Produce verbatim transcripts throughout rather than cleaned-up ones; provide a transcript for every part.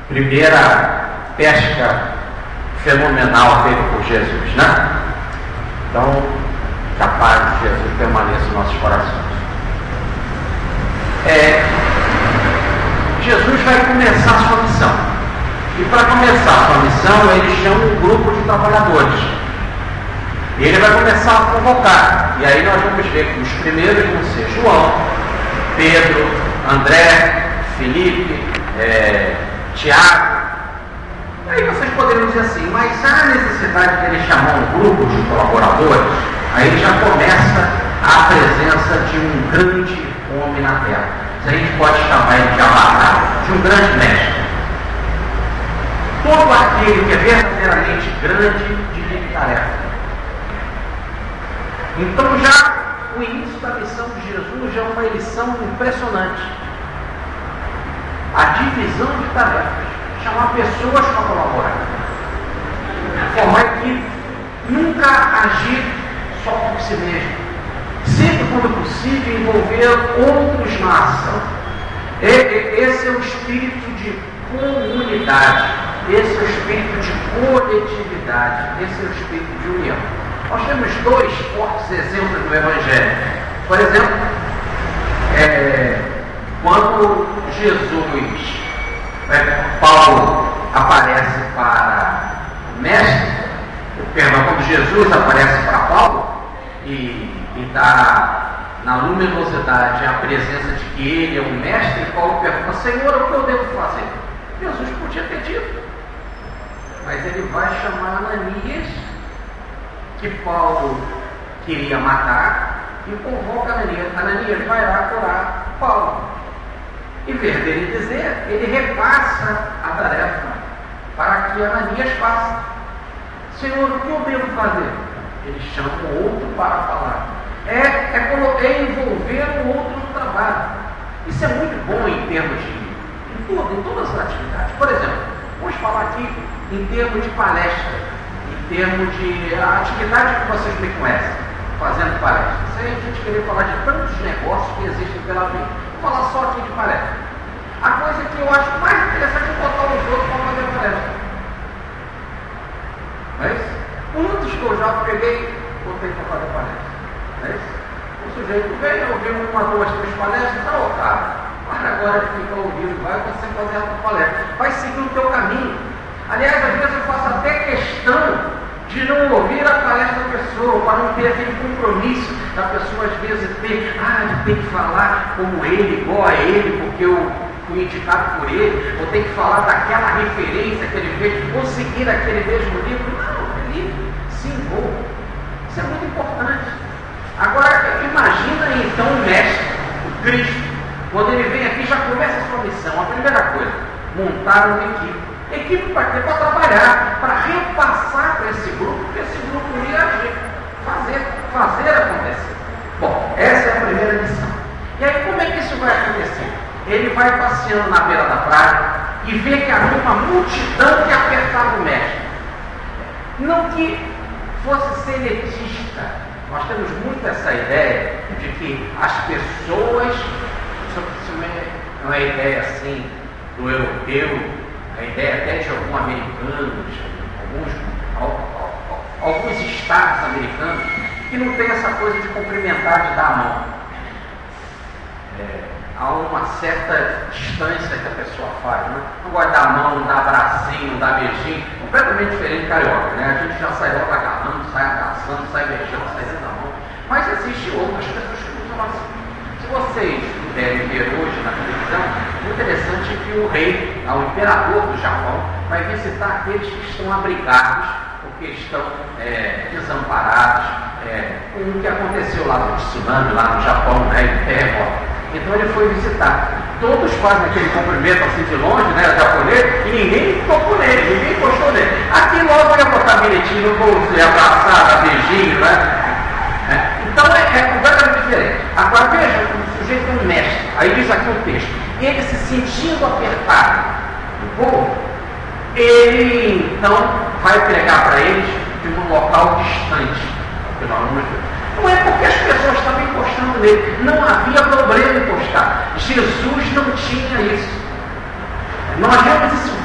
primeira pesca fenomenal feita por Jesus, né? Então, que a paz de Jesus permaneça em nossos corações. É, Jesus vai começar a sua missão. E para começar a sua missão, ele chama um grupo de trabalhadores. E ele vai começar a convocar. E aí nós vamos ver que os primeiros vão ser João, Pedro, André, Felipe, é, Tiago. Aí vocês poderiam dizer assim, mas há necessidade de ele chamar um grupo de colaboradores? Aí já começa a presença de um grande homem na terra. A gente pode chamar ele de Avatar, de um grande mestre. Todo aquele que é verdadeiramente grande divide tarefa. Então já o início da missão de Jesus já é uma lição impressionante. A divisão de tarefas. Chamar pessoas para colaborar. Formar equipe. Nunca agir só por si mesmo. Sempre, quando possível, envolver outros na ação. Esse é o espírito de comunidade. Esse é o espírito de coletividade. Esse é o espírito de união. Nós temos dois fortes exemplos do Evangelho. Por exemplo, é, quando Jesus, é, Paulo aparece para o mestre, perdão, quando Jesus aparece para Paulo e e dá na luminosidade a presença de que ele é um mestre, Paulo pergunta, Senhor, o que eu devo fazer? Jesus podia ter dito, mas ele vai chamar Ananias, que Paulo queria matar, e convoca Ananias. Ananias vai lá curar Paulo. Em vez dele dizer, ele repassa a tarefa para que Ananias faça. Senhor, o que eu devo fazer? Ele chama o outro para falar. É, é, é envolver o outro no trabalho. Isso é muito bom em termos de, em, tudo, em todas as atividades. Por exemplo, vamos falar aqui em termos de palestra, em termos de a atividade que vocês me conhecem, fazendo palestra. Sem a gente querer falar de tantos negócios que existem pela vida. Vou falar só aqui de palestra. A coisa que eu acho mais interessante é botar os outros para fazer palestra. Mas, quantos que eu já peguei, botei para fazer palestra? É isso? O sujeito vem, ouviu uma, duas, três palestras, está lotado. Mas agora ele fica ouvindo, vai você fazer a tua palestra. Vai seguir o teu caminho. Aliás, às vezes eu faço até questão de não ouvir a palestra da pessoa, para não ter aquele compromisso da pessoa, às vezes, ter, ah, eu tenho que falar como ele, igual a ele, porque eu fui indicado por ele, ou tem que falar daquela referência que ele fez, ou seguir aquele mesmo livro. Não, é livre, se envolva. Isso é muito importante. Agora, imagina então o mestre, o Cristo, quando ele vem aqui já começa a sua missão. A primeira coisa, montar uma equipe. Equipe para quê? Para trabalhar, para repassar para esse grupo, que esse grupo ia agir, fazer, fazer acontecer. Bom, essa é a primeira missão. E aí como é que isso vai acontecer? Ele vai passeando na beira da praia e vê que havia uma multidão que apertava o mestre. Não que fosse seletista. Nós temos muito essa ideia de que as pessoas, isso é uma ideia assim do europeu, a ideia até de alguns americanos, alguns, alguns estados americanos, que não tem essa coisa de cumprimentar, de dar a mão. É, há uma certa distância que a pessoa faz, né? Não gosta de dar a mão, não dá abracinho, não dá beijinho, completamente diferente de carioca, né? A gente já sai logo agarrando, sai abraçando, sai beijando, sai dando a mão. Mas existem outras pessoas que usam assim. Se vocês puderem ver hoje na televisão, o interessante é que o rei, o imperador do Japão, vai visitar aqueles que estão abrigados, porque estão é, desamparados, é, com o que aconteceu lá no tsunami, lá no Japão, né, em terremoto. Então ele foi visitar. Todos fazem aquele cumprimento assim de longe, né, japonês, e ninguém tocou nele, ninguém encostou nele. Aqui logo ia botar bilhetinho no bolso, ia abraçar, dar beijinho, né? É. Então é, é completamente diferente. Agora veja, o sujeito é um mestre. Aí diz aqui o texto. Ele se sentindo apertado no povo, ele então vai pregar para eles de um local distante. Não é porque as pessoas estavam encostando nele. Não havia problema em encostar. Jesus não tinha isso. Nós vemos isso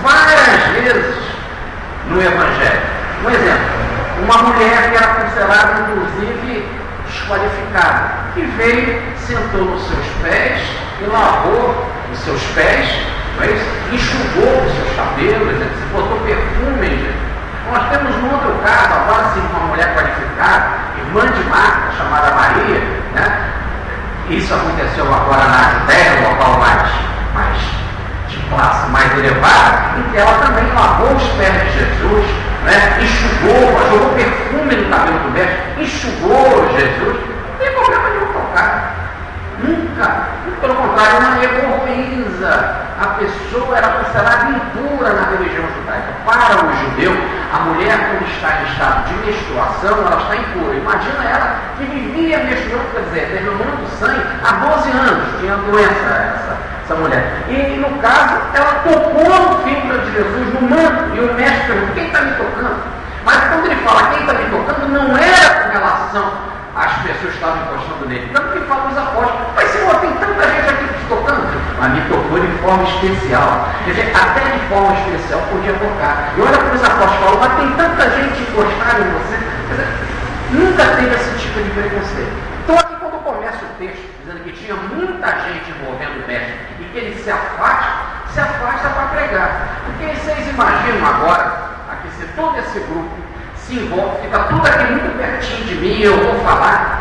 várias vezes no Evangelho. Um exemplo, uma mulher que era considerada, inclusive, desqualificada, que veio, sentou nos seus pés e lavou os seus pés, mas enxugou os seus cabelos, né? Se botou perfume. Gente. Nós temos um outro caso, agora sim, uma mulher qualificada, irmã de Marta, chamada Maria, né? Isso aconteceu agora na Judéia, no local mais, mais de classe mais elevada, em que ela também lavou os pés de Jesus, né? Enxugou, jogou perfume no cabelo do mestre, enxugou Jesus, não tem problema nenhum tocar. Nunca, pelo contrário, não egoíza. A pessoa era considerada impura na religião judaica. Para o judeu, a mulher, quando está em estado de menstruação, ela está impura. Imagina ela que vivia menstruando, quer dizer, derramando sangue há doze anos, tinha doença essa, essa mulher. E no caso, ela tocou no filho de Jesus, no manto, e o mestre perguntou: quem está me tocando? Mas quando ele fala quem está me tocando, não era com relação às pessoas que estavam encostando nele. Tanto que fala os apóstolos: mas Senhor, tem tanta gente aqui te tocando. Mas me tocou de forma especial. Quer dizer, até de forma especial podia tocar. E olha para os apóstolos e fala: mas tem tanta gente encostada em você. Quer dizer, nunca teve esse tipo de preconceito. Então aqui quando começa o texto, dizendo que tinha muita gente envolvendo o mestre e que ele se afasta, se afasta para pregar. Porque vocês imaginam agora, aqui se todo esse grupo se envolve, fica tudo aqui muito pertinho de mim, eu vou falar.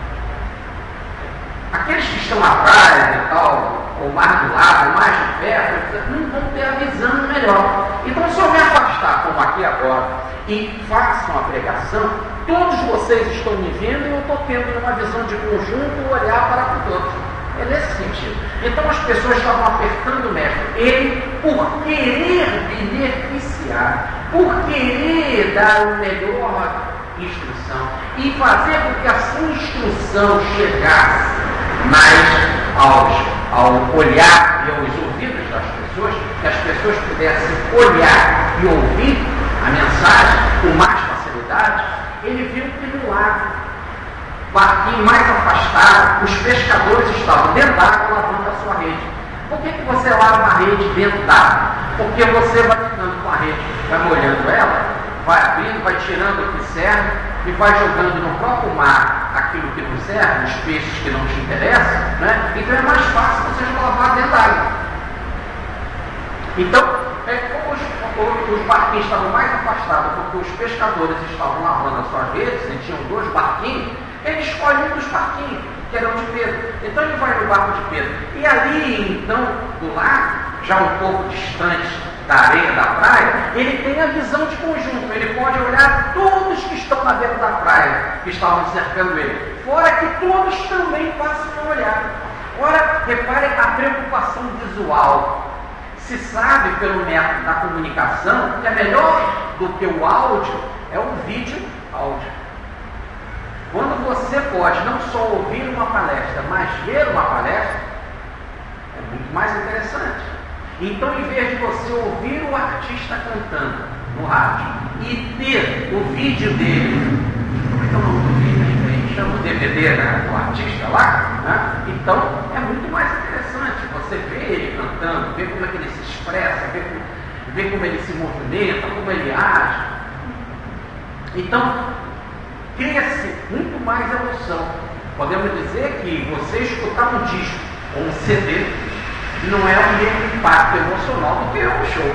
Aqueles que estão atrás e tal, ou mais do lado, ou mais de perto, não vão ter a visão melhor. Então, se eu me afastar, como aqui agora, e façam a pregação, todos vocês estão me vendo e eu estou tendo uma visão de conjunto, olhar para o outro. É nesse sentido. Então, as pessoas estavam apertando o mestre. Ele, por querer beneficiar, por querer dar uma melhor instrução e fazer com que a sua instrução chegasse mais aos, ao olhar e aos ouvidos das pessoas, que as pessoas pudessem olhar e ouvir a mensagem com mais facilidade, ele viu que no lago, barquinho mais afastado, os pescadores estavam dentro da água lavando a sua rede. Por que, que você lava a rede dentro da água? Porque você vai ficando com a rede, vai molhando ela, vai abrindo, vai tirando o que serve e vai jogando no próprio mar aquilo que não serve, os peixes que não te interessam, né? Então é mais fácil você lavar dentro da água. Então, é como os, os barquinhos estavam mais afastados, porque os pescadores estavam lavando as suas redes, e tinham dois barquinhos, ele escolhe um dos barquinhos, que era o de Pedro. Então ele vai no barco de Pedro. E ali, então, do lado, já um pouco distante da areia da praia, ele tem a visão de conjunto. Ele pode olhar todos que estão na beira da praia, que estavam cercando ele. Fora que todos também passam a olhar. Ora, reparem a preocupação visual. Se sabe pelo método da comunicação que é melhor do que o áudio, é o vídeo áudio. Quando você pode não só ouvir uma palestra, mas ver uma palestra, é muito mais interessante. Então, em vez de você ouvir o artista cantando no rádio e ter o vídeo dele, então não do vídeo, a gente chama o D V D, né, do artista lá, né? Então é muito mais interessante você ver ele cantando, ver como é que ele se expressa, ver como, ver como ele se movimenta, como ele age. Então, cresce muito mais emoção. Podemos dizer que você escutar um disco ou um C D não é o mesmo impacto emocional do que um show.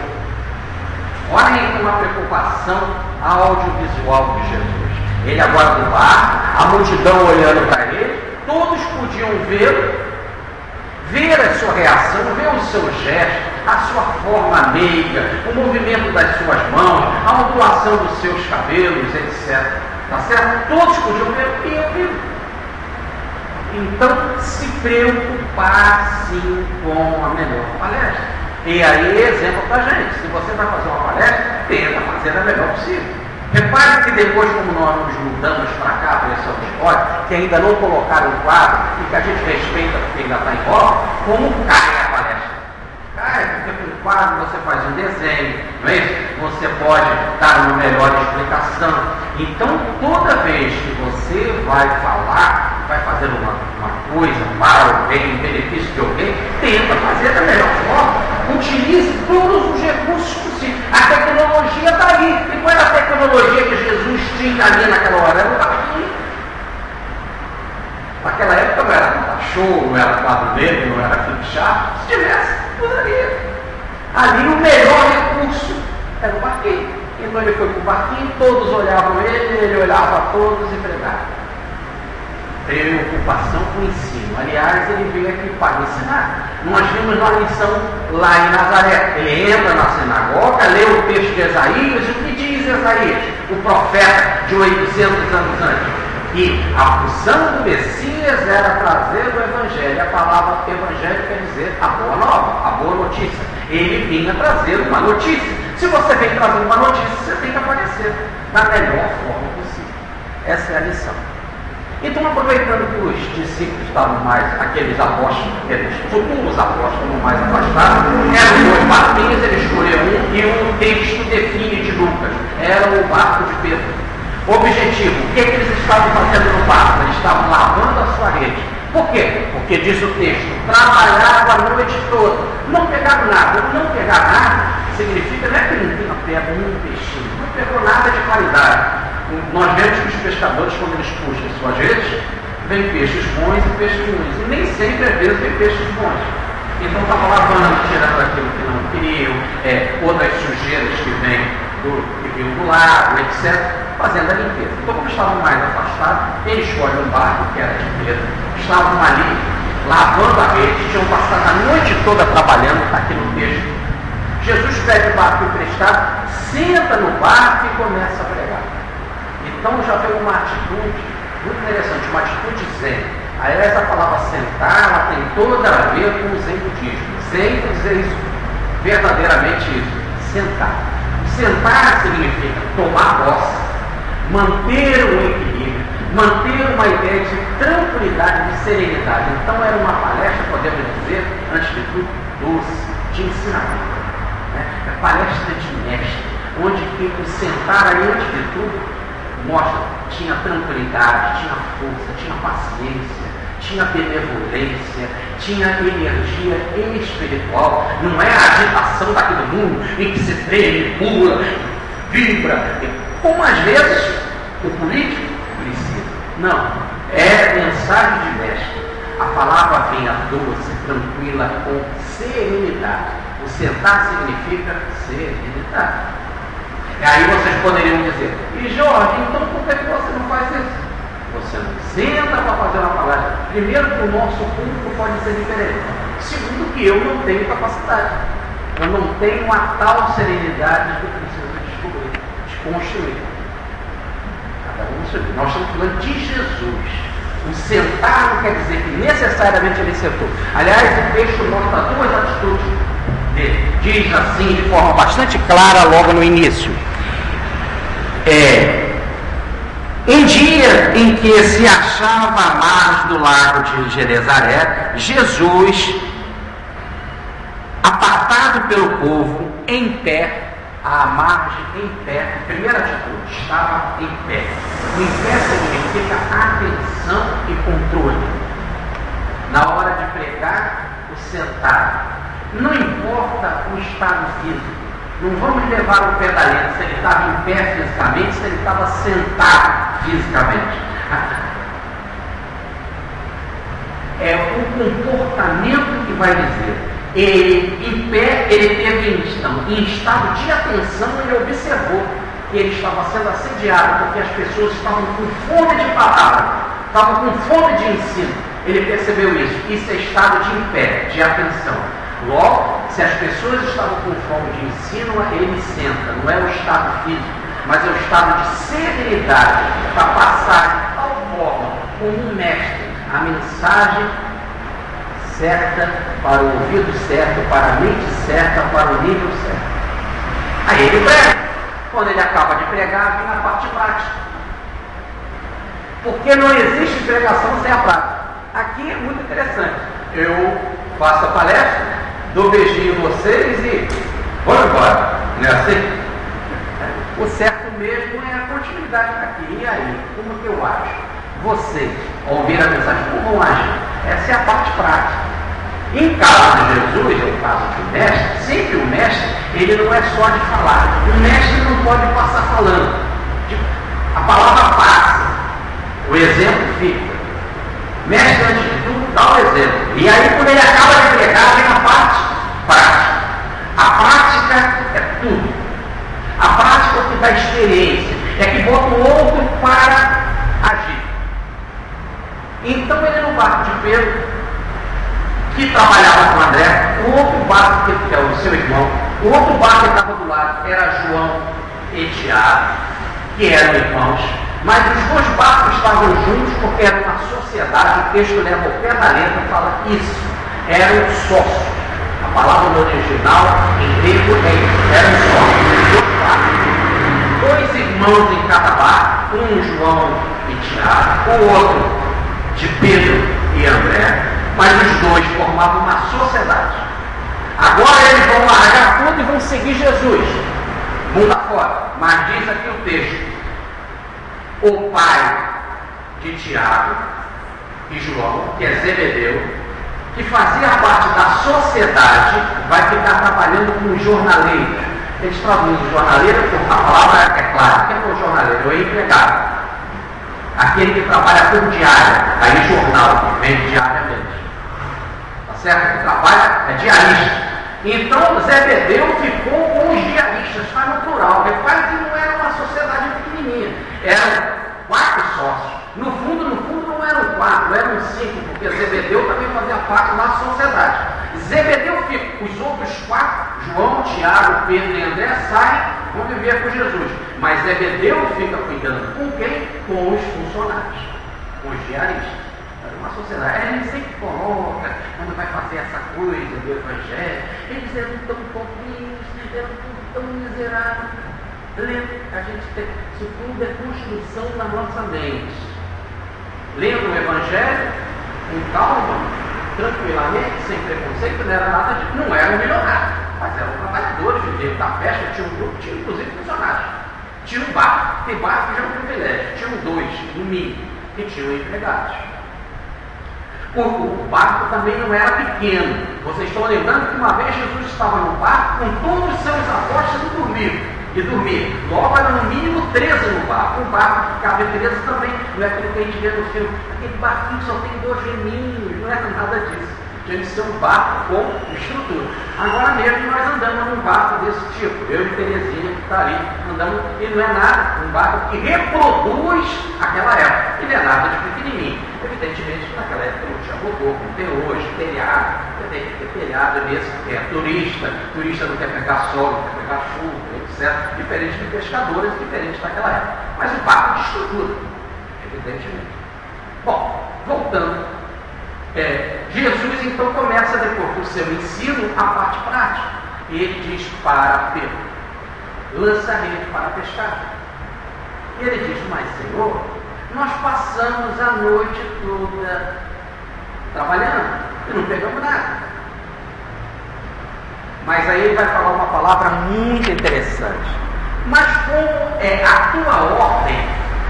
Olhem com a preocupação audiovisual de Jesus. Ele agora no bar, a multidão olhando para ele, todos podiam vê-lo, ver a sua reação, ver o seu gesto, a sua forma meiga, o movimento das suas mãos, a ondulação dos seus cabelos, etcétera. Tá certo? Todos podiam ver e eu vi. Então, se preocupar sim com a melhor palestra. E aí, exemplo para a gente: se você vai fazer uma palestra, tenta fazer a melhor possível. Repare que depois, como nós nos mudamos para cá, para esse auditório, que ainda não colocaram o quadro e que a gente respeita porque ainda está em obra, como cai a palestra. Cai, porque com o quadro você faz um desenho, não é isso? Você pode dar uma melhor explicação. Então, toda vez que você vai falar, vai fazer uma, uma coisa para alguém, em benefício de alguém, tenta fazer da melhor forma, com utilize todos os recursos possíveis. A tecnologia está aí. E qual era a tecnologia que Jesus tinha ali naquela hora? Era o barquinho. Naquela época não era show, não era quadro negro, não era filme chato. Se tivesse, poderia. Ali o melhor recurso era o barquinho. Então ele foi para o barquinho, todos olhavam ele, ele olhava a todos e pregava. Preocupação com o ensino. Aliás, ele veio aqui para ensinar. Nós vimos uma lição lá em Nazaré. Ele entra na sinagoga, lê o texto de Isaías. O que diz Isaías? O profeta de oitocentos anos antes. E a função do Messias era trazer o Evangelho. A palavra Evangelho quer dizer a boa nova, a boa notícia. Ele vinha trazer uma notícia. Se você vem trazer uma notícia, você tem que aparecer da melhor forma possível. Essa é a lição. Então, aproveitando que os discípulos estavam mais, aqueles apóstolos, aqueles futuros apóstolos mais afastados, eram dois barquinhos, ele escolheu um, e o texto define de Lucas, era o barco de Pedro. Objetivo, o que, que eles estavam fazendo no barco? Eles estavam lavando a sua rede. Por quê? Porque diz o texto, trabalhavam a noite toda, não pegaram nada. Não pegar nada significa, não é que não tenha pego um peixinho, não pegou nada de qualidade. Nós vemos que os pescadores, quando eles puxam suas redes, vem peixes bons e peixes ruins. E nem sempre, às vezes, vem peixes bons. Então, estava lavando, tirando aquilo que não queriam, é, outras sujeiras que vêm do, que vinham do lago, etcétera, fazendo a limpeza. Então, como estavam mais afastados, eles escolhem um barco, que era de Pedro, estavam ali, lavando a rede, tinham passado a noite toda trabalhando, está aqui no texto. Jesus pede o barco emprestado, senta no barco e começa a pregar. Então já veio uma atitude muito interessante, uma atitude zen. Aliás, a palavra sentar, ela tem toda a ver com o zen budismo. Zen quer dizer isso, verdadeiramente isso, sentar. Sentar significa tomar posse, manter o equilíbrio, manter uma ideia de tranquilidade, de serenidade. Então era uma palestra, podemos dizer, antes de tudo, doce, de ensinamento. Né? É palestra de mestre, onde que o sentar aí, antes de tudo, mostra, tinha tranquilidade, tinha força, tinha paciência, tinha benevolência, tinha energia espiritual. Não é a agitação daqui do mundo em que se treme, pula, vibra, como às vezes o político precisa. Não, é mensagem de mestre. A palavra vem a doce, tranquila, com serenidade. O sentar significa serenidade. E aí vocês poderiam dizer, e Jorge, então por que você não faz isso? Você não senta para fazer uma palestra. Primeiro, que o nosso público pode ser diferente. Segundo, que eu não tenho capacidade. Eu não tenho a tal serenidade que eu preciso descobrir, desconstruir. Nós estamos falando de Jesus. O sentar não quer dizer que necessariamente ele sentou. Aliás, o texto mostra duas atitudes dele. Diz assim de forma bastante clara logo no início. É, um dia em que se achava à margem do lago de Genezaré, Jesus, apartado pelo povo, em pé, à margem, em pé, primeira atitude, estava em pé. O em pé significa atenção e controle. Na hora de pregar, o sentar. Não importa o estado físico. Não vamos levar o pé da letra se ele estava em pé fisicamente, se ele estava sentado fisicamente. É o comportamento que vai dizer. Ele, em pé, ele teve em, em estado de atenção, ele observou que ele estava sendo assediado, porque as pessoas estavam com fome de palavra, estavam com fome de ensino. Ele percebeu isso. Isso é estado de em pé, de atenção. Logo, se as pessoas estavam com fome de ensino, ele senta. Não é o estado físico, mas é o estado de serenidade para passar de tal forma, como um mestre, a mensagem certa, para o ouvido certo, para a mente certa, para o nível certo. Aí ele prega. Quando ele acaba de pregar, vem a parte prática. Porque não existe pregação sem a prática. Aqui é muito interessante. Eu faço a palestra, dou beijinho em vocês e vamos embora. Não é assim? O certo mesmo é a continuidade aqui. E aí, como que eu acho? Vocês, ao ouvir a mensagem, como vão agir? Essa é a parte prática. Em caso de Jesus, no caso do mestre, sempre o mestre, ele não é só de falar. O mestre não pode passar falando. A palavra passa, o exemplo fica. Mestre, antes de tudo, dá o exemplo. E aí, quando ele acaba de pregar, vem a parte prática. A prática é tudo. A prática é o que dá experiência, é que bota o outro para agir. Então, ele no barco de Pedro, que trabalhava com André, o outro barco, que é o seu irmão, o outro barco que estava do lado era João e Tiago, que eram irmãos, mas os dois barcos estavam juntos porque era uma sociedade. O texto leva ao pé da letra e fala isso, eram sócios. A palavra no original, em grego, é isso, eram sócios, dois barcos, dois irmãos em cada barco, um João e Tiago, o outro de Pedro e André, mas os dois formavam uma sociedade. Agora eles vão largar tudo e vão seguir Jesus, mundo afora. Mas diz aqui o texto, o pai de Tiago e João, que é Zebedeu, que fazia parte da sociedade, vai ficar trabalhando como jornaleiro. Eles traduzem jornaleiro, porque a palavra é clara, que é o jornaleiro, é empregado. Aquele que trabalha por diária, aí jornal, vem diariamente. Tá certo? Que trabalha é diarista. Então Zebedeu ficou com os diaristas, está no plural. Repare que não era uma sociedade pequenininha, eram quatro sócios. No fundo, no fundo não eram quatro, eram cinco, porque Zebedeu também fazia parte da sociedade. Zebedeu fica, os outros quatro, João, Tiago, Pedro e André, saem, vão viver com Jesus. Mas Zebedeu fica cuidando com quem? Com os funcionários, com os diaristas. Era uma sociedade. Ele sempre coloca, quando vai fazer essa coisa do Evangelho, eles eram tão pobres, eram tão miseráveis. Lembra, a gente tem, isso tudo é construção na nossa mente. Lendo o Evangelho, com calma, tranquilamente, sem preconceito, não era nada de. Não eram milionários, mas eram trabalhadores, viviam da festa, tinha um grupo, tinha inclusive funcionários. Tinha um barco, tem barco que já é um privilégio, tinham dois, no mínimo, que tinham empregados. O, o barco também não era pequeno. Vocês estão lembrando que uma vez Jesus estava no barco com todos os seus apóstolos e dormiram. E dormir. Logo eram no mínimo treze no barco. Um barco que cabe treze também. Não é aquilo que a gente vê no filme. Aquele barquinho só tem dois reminhos. Não é nada disso. Tinha de ser um barco com estrutura. Agora mesmo nós andamos num barco desse tipo. Eu e Terezinha que está ali. Andamos, e não é nada. Um barco que reproduz aquela época. E não é nada de pequenininho. Evidentemente, naquela época não tinha motor, como tem hoje, telhado. Você tem que ter telhado nesse, que é turista. Turista não quer pegar sol, não quer pegar chuva, etcétera. Diferente de pescadores, diferente daquela época. Mas um barco de estrutura, evidentemente. Bom, voltando. É, Jesus então começa, depois do seu ensino, a parte prática. E ele diz para Pedro: lança a rede para pescar. E ele diz: mas Senhor, nós passamos a noite toda trabalhando e não pegamos nada. Mas aí ele vai falar uma palavra muito interessante. Mas como é a tua ordem,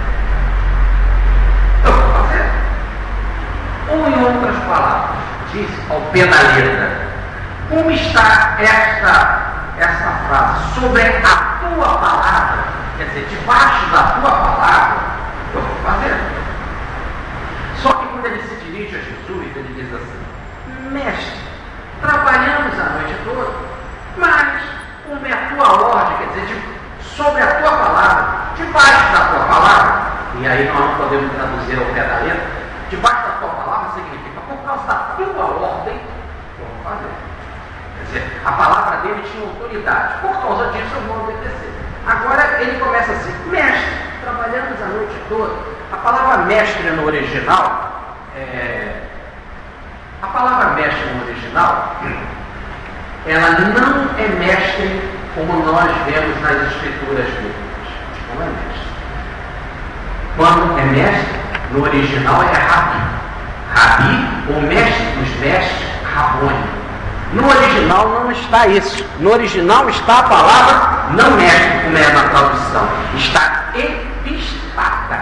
eu vou fazer. Ou em outras palavras, diz ao pé da letra, como está esta, esta frase? Sobre a tua palavra, quer dizer, debaixo da tua palavra, eu vou fazer. Só que quando ele se dirige a Jesus, ele diz assim: mestre, trabalhamos a noite toda, mas como é a tua ordem, quer dizer, de, sobre a tua palavra, debaixo da tua palavra, e aí nós não podemos traduzir ao pé da letra, debaixo da tua palavra significa por causa da tua ordem, vamos fazer. Quer dizer, a palavra dele tinha autoridade, por causa disso eu vou obedecer. Agora ele começa assim: mestre, trabalhamos a noite toda. A palavra mestre no original, é... a palavra mestre no original, ela não é mestre como nós vemos nas escrituras bíblicas. Não é mestre. Quando é mestre, no original é rabi. Rabi, o mestre dos mestres, Rabone. No original não está isso. No original está a palavra não mestre, como é na tradução. Está epistata.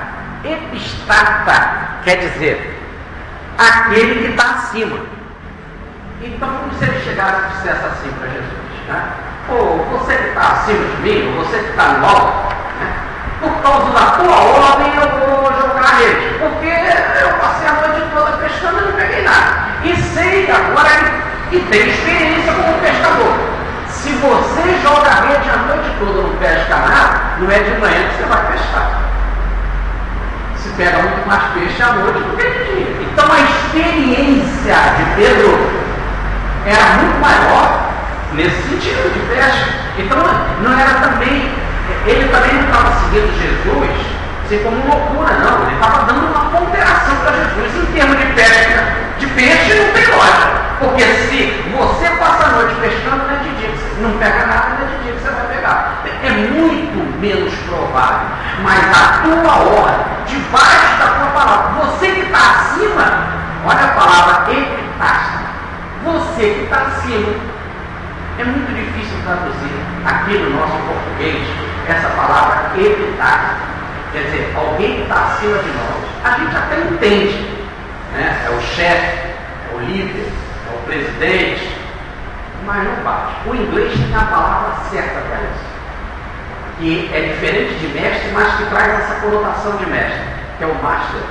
Epistata quer dizer aquele que está acima. Então, como se ele chegasse e dissesse assim para Jesus, né? Pô, você que está acima de mim, ou você que está no alto, né? Por causa da tua ordem eu vou jogar a rede, porque eu passei a noite toda pescando e não peguei nada. E sei agora que tem experiência como pescador. Se você joga a rede a noite toda e não pesca nada, não é de manhã que você vai pescar. Se pega muito mais peixe à noite do que de dia. Então a experiência de Pedro era muito maior nesse sentido de pesca. Então não era também, ele também não estava seguindo Jesus assim como loucura, não. Ele estava dando uma ponderação para Jesus em termos de pesca de peixe, não tem lógica. Porque se você passa a noite pescando, não é de dia que você não pega nada, não é de dia que você vai pegar. É muito menos provável. Mas a tua ordem, debaixo da tua palavra, você que está acima, olha a palavra epitáxia. Você que está acima. É muito difícil traduzir aqui no nosso português essa palavra epitáxia. Quer dizer, alguém que está acima de nós. A gente até entende, né? É o chefe, é o líder, é o presidente, mas não bate. O inglês tem a palavra certa para isso, que é diferente de mestre, mas que traz essa conotação de mestre, que é o master.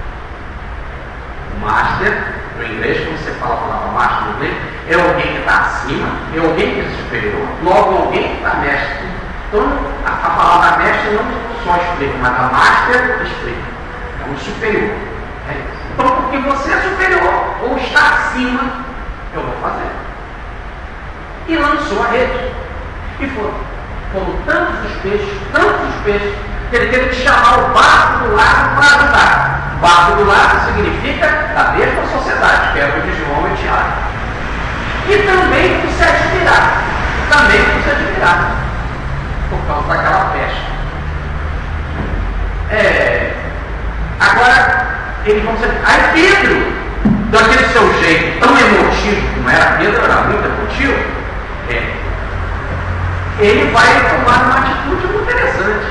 O master, no inglês, quando você fala a palavra master no inglês, é alguém que está acima, é alguém que é superior, logo alguém que está mestre. Então, a, a palavra mestre não só explica, mas a master explica. É um superior. É isso. Então, porque você é superior ou está acima, eu vou fazer. E lançou a rede. E foram, foram tantos os peixes, tantos os peixes, que ele teve que chamar o barco do lado para ajudar. O barco do lado significa da mesma sociedade, que é o de João e Tiago. E também por se admirar. Também por se admirar. Por causa daquela pesca. É, agora, ele vão dizer, aí Pedro, daquele seu jeito tão emotivo, não era Pedro, era muito emotivo, é, ele vai tomar uma atitude muito interessante.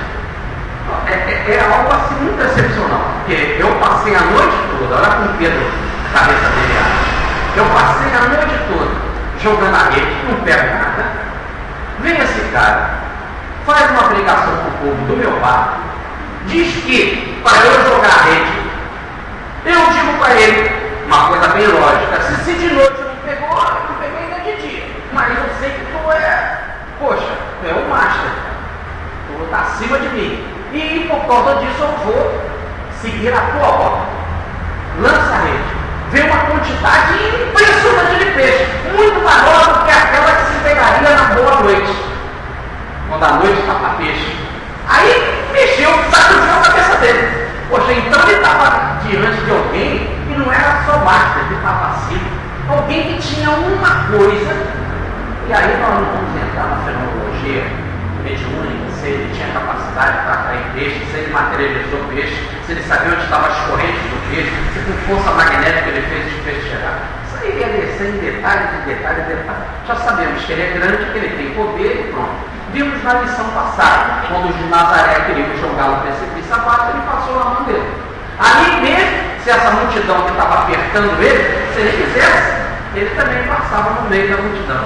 É, é, é algo assim muito excepcional, porque eu passei a noite toda, olha com Pedro, a cabeça dele acha. Eu passei a noite toda jogando a rede, não pego nada. Vem esse cara, faz uma aplicação com o povo do meu barco, diz que para eu jogar a rede, eu digo para ele uma coisa bem lógica: se, se de noite não pegou, não peguei ainda de dia, mas eu sei que tu é, poxa, tu é o master, tu está acima de mim, e por causa disso eu vou seguir a tua ordem. Lança a rede. Vê uma quantidade impressionante de peixe, muito maior do que aquela que se pegaria na boa noite, quando a noite está para peixe. Aí mexeu, sacudiu a cabeça dele. Poxa, então ele estava diante de alguém que não era só master, ele estava acima. Alguém que tinha uma coisa, e aí nós não vamos entrar na fenomenologia mediúnica, se ele tinha capacidade para atrair peixe, se ele materializou peixe, se ele sabia onde estavam as correntes do peixe, se com força magnética ele fez os peixes chegar. Isso aí ia descer em detalhes, em detalhes, em detalhes. Já sabemos que ele é grande, que ele tem poder e pronto. Vimos na lição passada, quando os de Nazaré queriam jogá-lo no precipício abaixo, ele passou a mão dele. Ali mesmo, se essa multidão que estava apertando ele, se ele quisesse, ele também passava no meio da multidão.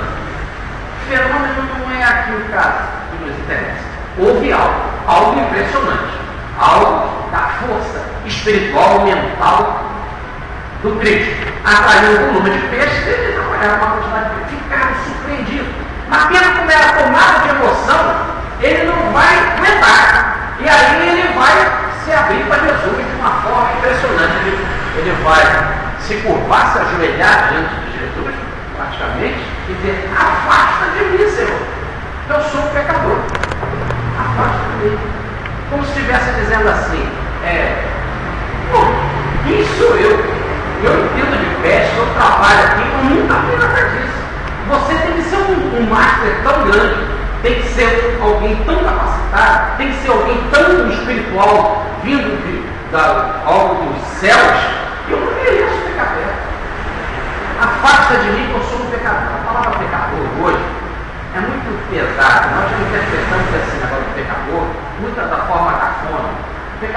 O fenômeno não é aqui o caso que nos interessa. Houve algo, algo impressionante, algo da força espiritual, mental do Cristo. Atraiu um volume de peixes e eles trabalharam uma quantidade de peixes, ficaram surpreendidos. Mas Pedro, como era tomado de emoção, ele não vai aguentar. E aí ele vai se abrir para Jesus de uma forma impressionante. Ele, ele vai se curvar, se ajoelhar diante de Jesus, praticamente, e dizer: afasta de mim, Senhor. Eu sou um pecador. Afasta de mim. Como se estivesse dizendo assim: é, pô, quem sou eu? Eu entendo de pesca, eu trabalho aqui, eu nunca vi nada disso. Você tem que ser um, um master tão grande, tem que ser alguém tão capacitado, tem que ser alguém tão espiritual, vindo de da, algo dos céus. Eu não mereço pecar perto. Afasta de mim que eu sou um pecador. A palavra pecador hoje é muito pesada. Nós já interpretamos esse negócio de pecador muito da forma cafona.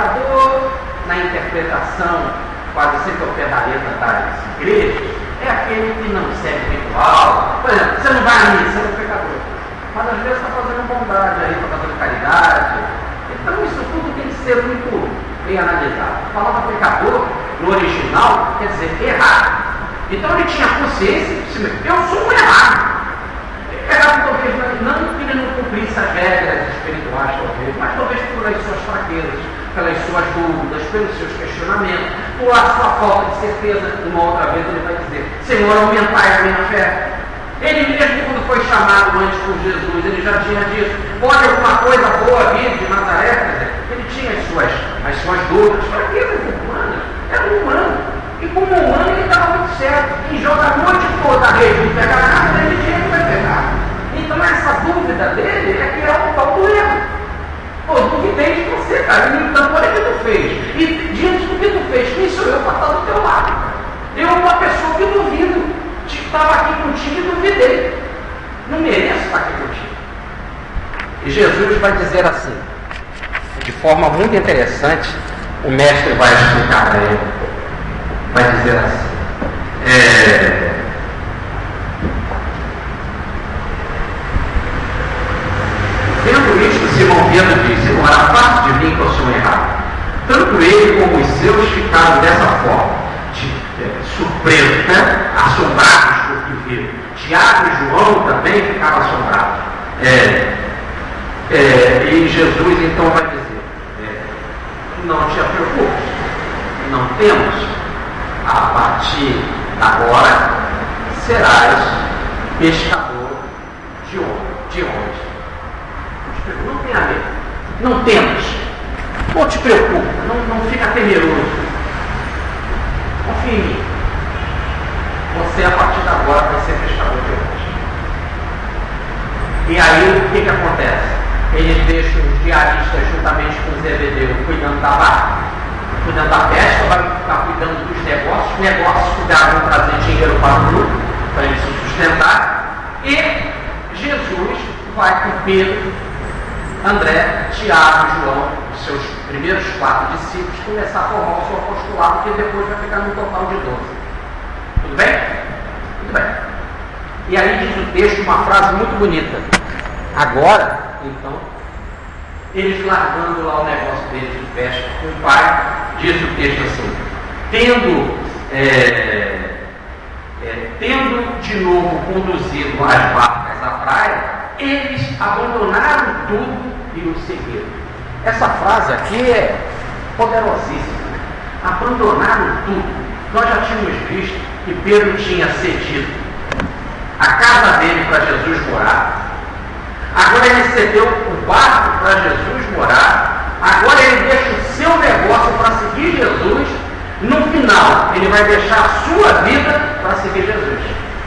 Pecador, na interpretação quase sempre ao pé da letra das igrejas, é aquele aquele que não segue ritual. Por exemplo, você não vai à missa, você é um pecador. Mas às vezes está fazendo bondade aí, está fazendo caridade. Então isso tudo tem que ser muito bem analisado. A palavra pecador, no original, quer dizer errado. Então ele tinha consciência de si mesmo. Eu sou um errado. Errado talvez não que ele não cumprisse as regras espirituais, talvez, mas talvez pelas suas fraquezas, pelas suas dúvidas, pelos seus questionamentos, por a sua falta de certeza. Uma outra vez ele vai dizer: Senhor, aumentai a minha fé. Ele mesmo, quando foi chamado antes por Jesus, ele já tinha dito: pode alguma coisa boa vir de Nazaré? Quer dizer, ele tinha as suas, as suas dúvidas, fraquezas humanas, era um humano. E como humano ele estava muito certo. Quem joga a noite toda a rede não pega nada, ele tinha que vai pegar. Então essa dúvida dele é que é o tal do erro. Pô, duvidei de você, cara. E então, olha o que tu fez. E diante do que tu fez, quem sou eu para estar do teu lado? Eu, uma pessoa que duvido, estava aqui contigo e duvidei. Não mereço estar aqui contigo. E Jesus vai dizer assim, de forma muito interessante, o mestre vai explicar para ele. Vai dizer assim, é, vendo isto, Simão Pedro disse: Senhor, afasta de mim que eu sou errado. Tanto ele como os seus ficaram dessa forma, de, é, surpresos, né? Assombrados por que viram. Tiago e João também ficaram assombrados. É, é, e Jesus então vai dizer: é, não te preocupes, não temos. A partir de agora serás pescador de onde? De onde? Não tenha medo. Não temas. Não te preocupa. Não, não fica temeroso. Confia em mim. Você, a partir de agora, vai ser pescador de onde? E aí, o que, que acontece? Eles deixam os diaristas juntamente com Zebedeu cuidando da barca, cuidando da pesca, vai ficar cuidando dos negócios. Os negócios cuidavam de trazer dinheiro para o grupo, para eles se sustentar. E Jesus vai com Pedro, André, Tiago e João, os seus primeiros quatro discípulos, começar a formar o seu apostolado, que depois vai ficar no total de doze. Tudo bem? Tudo bem. E aí diz o texto uma frase muito bonita. Agora, então, eles largando lá o negócio deles de pesca com o pai, diz o texto assim: tendo, é, é, tendo de novo conduzido as barcas à praia, eles abandonaram tudo e o seguiram. Essa frase aqui é poderosíssima. Abandonaram tudo. Nós já tínhamos visto que Pedro tinha cedido a casa dele para Jesus morar. Agora ele cedeu o barco para Jesus morar. Agora ele deixa o seu negócio para seguir Jesus. No final, ele vai deixar a sua vida para seguir Jesus.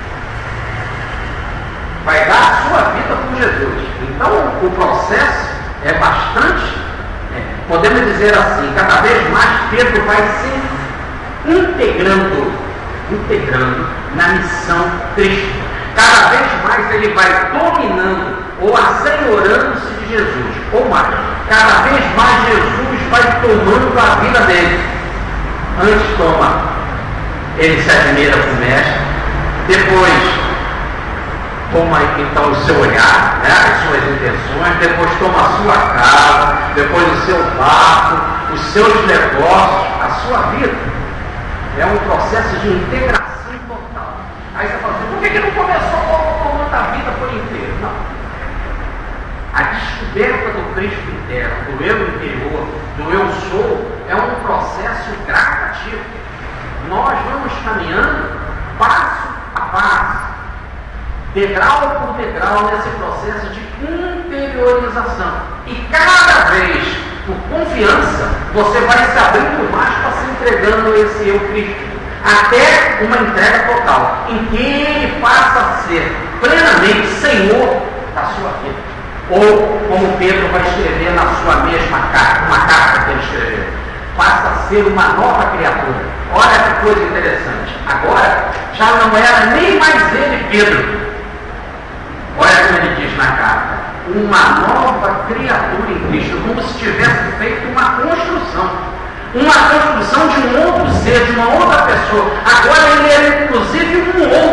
Vai dar a sua vida por Jesus. Então, o processo é bastante, é, podemos dizer assim, cada vez mais Pedro vai se integrando, integrando na missão cristã. Cada vez mais ele vai dominando ou assenhorando-se de Jesus. Ou mais, cada vez mais Jesus vai tomando a vida dele. Antes toma, ele se admira com o mestre, depois toma então o seu olhar, né, as suas intenções, depois toma a sua casa, depois o seu barco, os seus negócios, a sua vida. É um processo de integração total. Aí você fala assim: por que, que não começou tomando a vida por inteiro? Não. A descoberta do Cristo interno, do eu interior, do eu sou, é um processo gradativo. Nós vamos caminhando passo a passo, degrau por degrau, nesse processo de interiorização. E cada vez, por confiança, você vai se abrindo mais para se entregando a esse eu Cristo, até uma entrega total, em que ele passa a ser plenamente Senhor da sua vida. Ou, como Pedro vai escrever na sua mesma carta, uma carta que ele escreveu, passa a ser uma nova criatura. Olha que coisa interessante. Agora, já não era nem mais ele, Pedro. Olha como ele diz na carta: uma nova criatura em Cristo, como se tivesse feito uma construção. Uma construção de um outro ser, de uma outra pessoa. Agora ele é inclusive um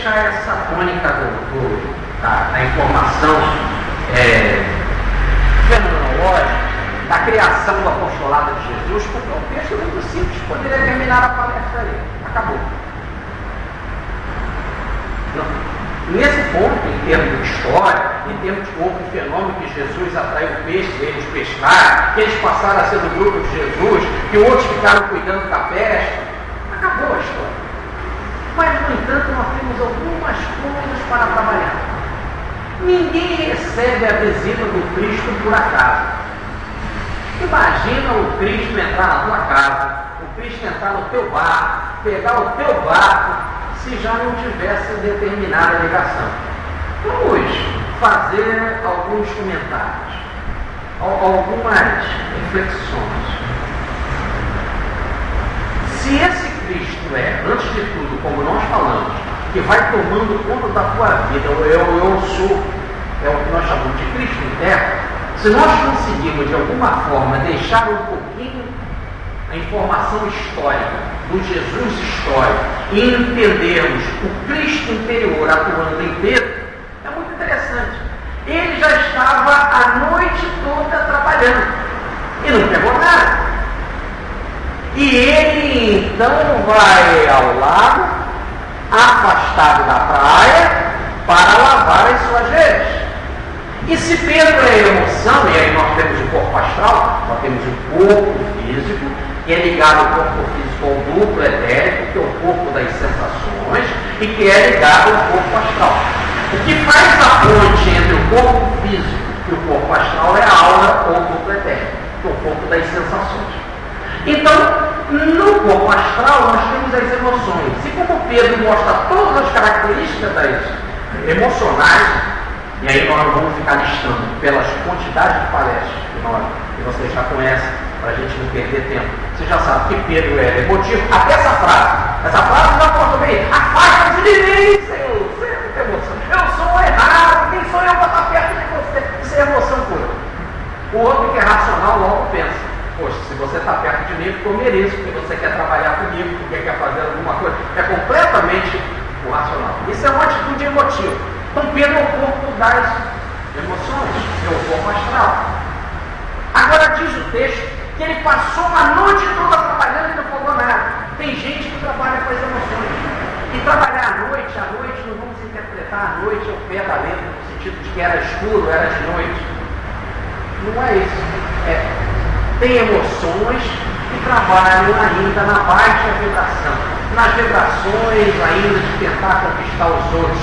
deixa essa tônica do, do, da, da informação é, fenomenológica, da criação do apostolado de Jesus, porque o texto é muito simples, poderia terminar a palestra ali. Acabou. Não. Nesse ponto, em termos de história, em termos de como o fenômeno que Jesus atraiu o peixe, eles pescaram, que eles passaram a ser do grupo de Jesus, que outros ficaram cuidando da pesca, acabou a história. Mas, no entanto, nós temos algumas coisas para trabalhar. Ninguém recebe a visita do Cristo por acaso. Imagina o Cristo entrar na tua casa, o Cristo entrar no teu barco, pegar o teu barco, se já não tivesse determinada ligação. Vamos fazer alguns comentários, algumas reflexões. Se esse Cristo é, antes de tudo, como nós falamos, que vai tomando conta da tua vida, eu, eu sou, é o que nós chamamos de Cristo interno, se nós conseguirmos de alguma forma deixar um pouquinho a informação histórica do Jesus histórico e entendermos o Cristo interior atuando em Pedro, é muito interessante. Ele já estava a noite toda trabalhando e não pegou nada. E ele então vai ao lago, afastado da praia, para lavar as suas redes. E se Pedro é emoção, e aí nós temos o corpo astral, nós temos o corpo físico, que é ligado ao corpo físico ao duplo etérico, que é o corpo das sensações, e que é ligado ao corpo astral. O que faz a ponte entre o corpo físico e o corpo astral é a aura ou o duplo etérico, que é o corpo das sensações. Então, no corpo astral, nós temos as emoções. E como Pedro mostra todas as características das emocionais, e aí nós vamos ficar listando pelas quantidades de palestras que, nós, que vocês já conhecem, para a gente não perder tempo. Você já sabe que Pedro é emotivo. Até essa frase. Essa frase já mostra bem. Afasta-se de mim, Senhor. Isso é muita emoção. Eu sou errado. Quem sou eu para estar perto de você? Isso é emoção pura. O outro que é racional logo pensa: poxa, se você está perto de mim, eu mereço, porque você quer trabalhar comigo, porque quer fazer alguma coisa. É completamente o racional. Isso é uma atitude emotiva. Então Pedro é o corpo das emoções, é o corpo astral. Agora diz o texto que ele passou a noite toda trabalhando e não pagou nada. Tem gente que trabalha com as emoções. E trabalhar à noite, à noite, não vamos interpretar a noite ao pé da letra, no sentido de que era escuro, era de noite. Não é isso. É, tem emoções que trabalham ainda na baixa vibração, nas vibrações ainda de tentar conquistar os outros.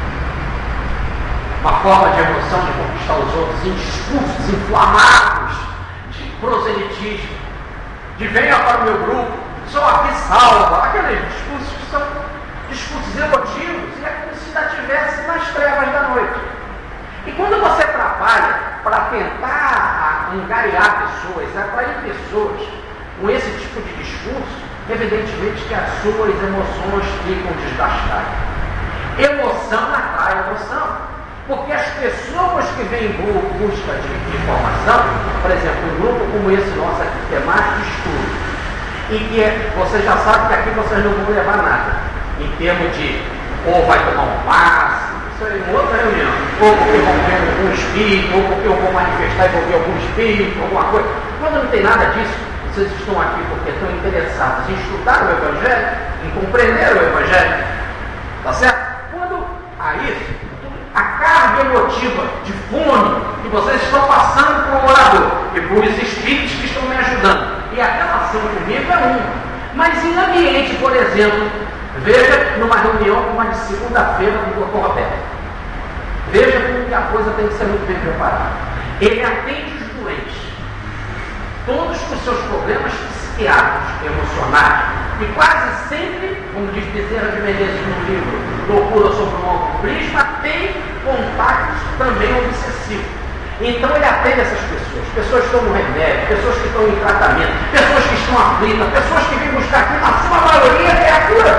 Uma forma de emoção de conquistar os outros em discursos inflamados de proselitismo, de venha para o meu grupo, só aqui salva, aqueles discursos que são discursos emotivos, e é como se ainda estivesse nas trevas da noite. E quando você trabalha para tentar angariar pessoas, atrair pessoas com esse tipo de discurso, evidentemente que as suas emoções ficam desgastadas. Emoção atrai emoção. Porque as pessoas que vêm em busca de, de informação, por exemplo, um grupo como esse nosso aqui, que é mais de estudo, e que é, você já sabe que aqui vocês não vão levar nada, em termos de ou vai tomar um passe, isso é em outra reunião, ou porque vão ver algum espírito, ou porque eu vou manifestar e vou ver algum espírito, alguma coisa. Quando não tem nada disso, vocês estão aqui porque estão interessados em estudar o Evangelho, em compreender o Evangelho, tá certo? Quando a isso, a carga emotiva de fome que vocês estão passando para o orador e para os espíritos que estão me ajudando. E a relação comigo é uma. Mas em ambiente, por exemplo, veja numa reunião como a de segunda-feira do doutor Roberto. Veja como que a coisa tem que ser muito bem preparada. Ele atende os doentes, todos com seus problemas psiquiátricos, emocionais, e quase sempre, como diz Bezerra de Menezes no livro Loucura sobre o Novo Prisma, tem contactos também obsessivos. Então ele atende essas pessoas, pessoas que estão no remédio, pessoas que estão em tratamento, pessoas que estão aflitas, pessoas que vêm buscar aqui, na sua maioria é a cura.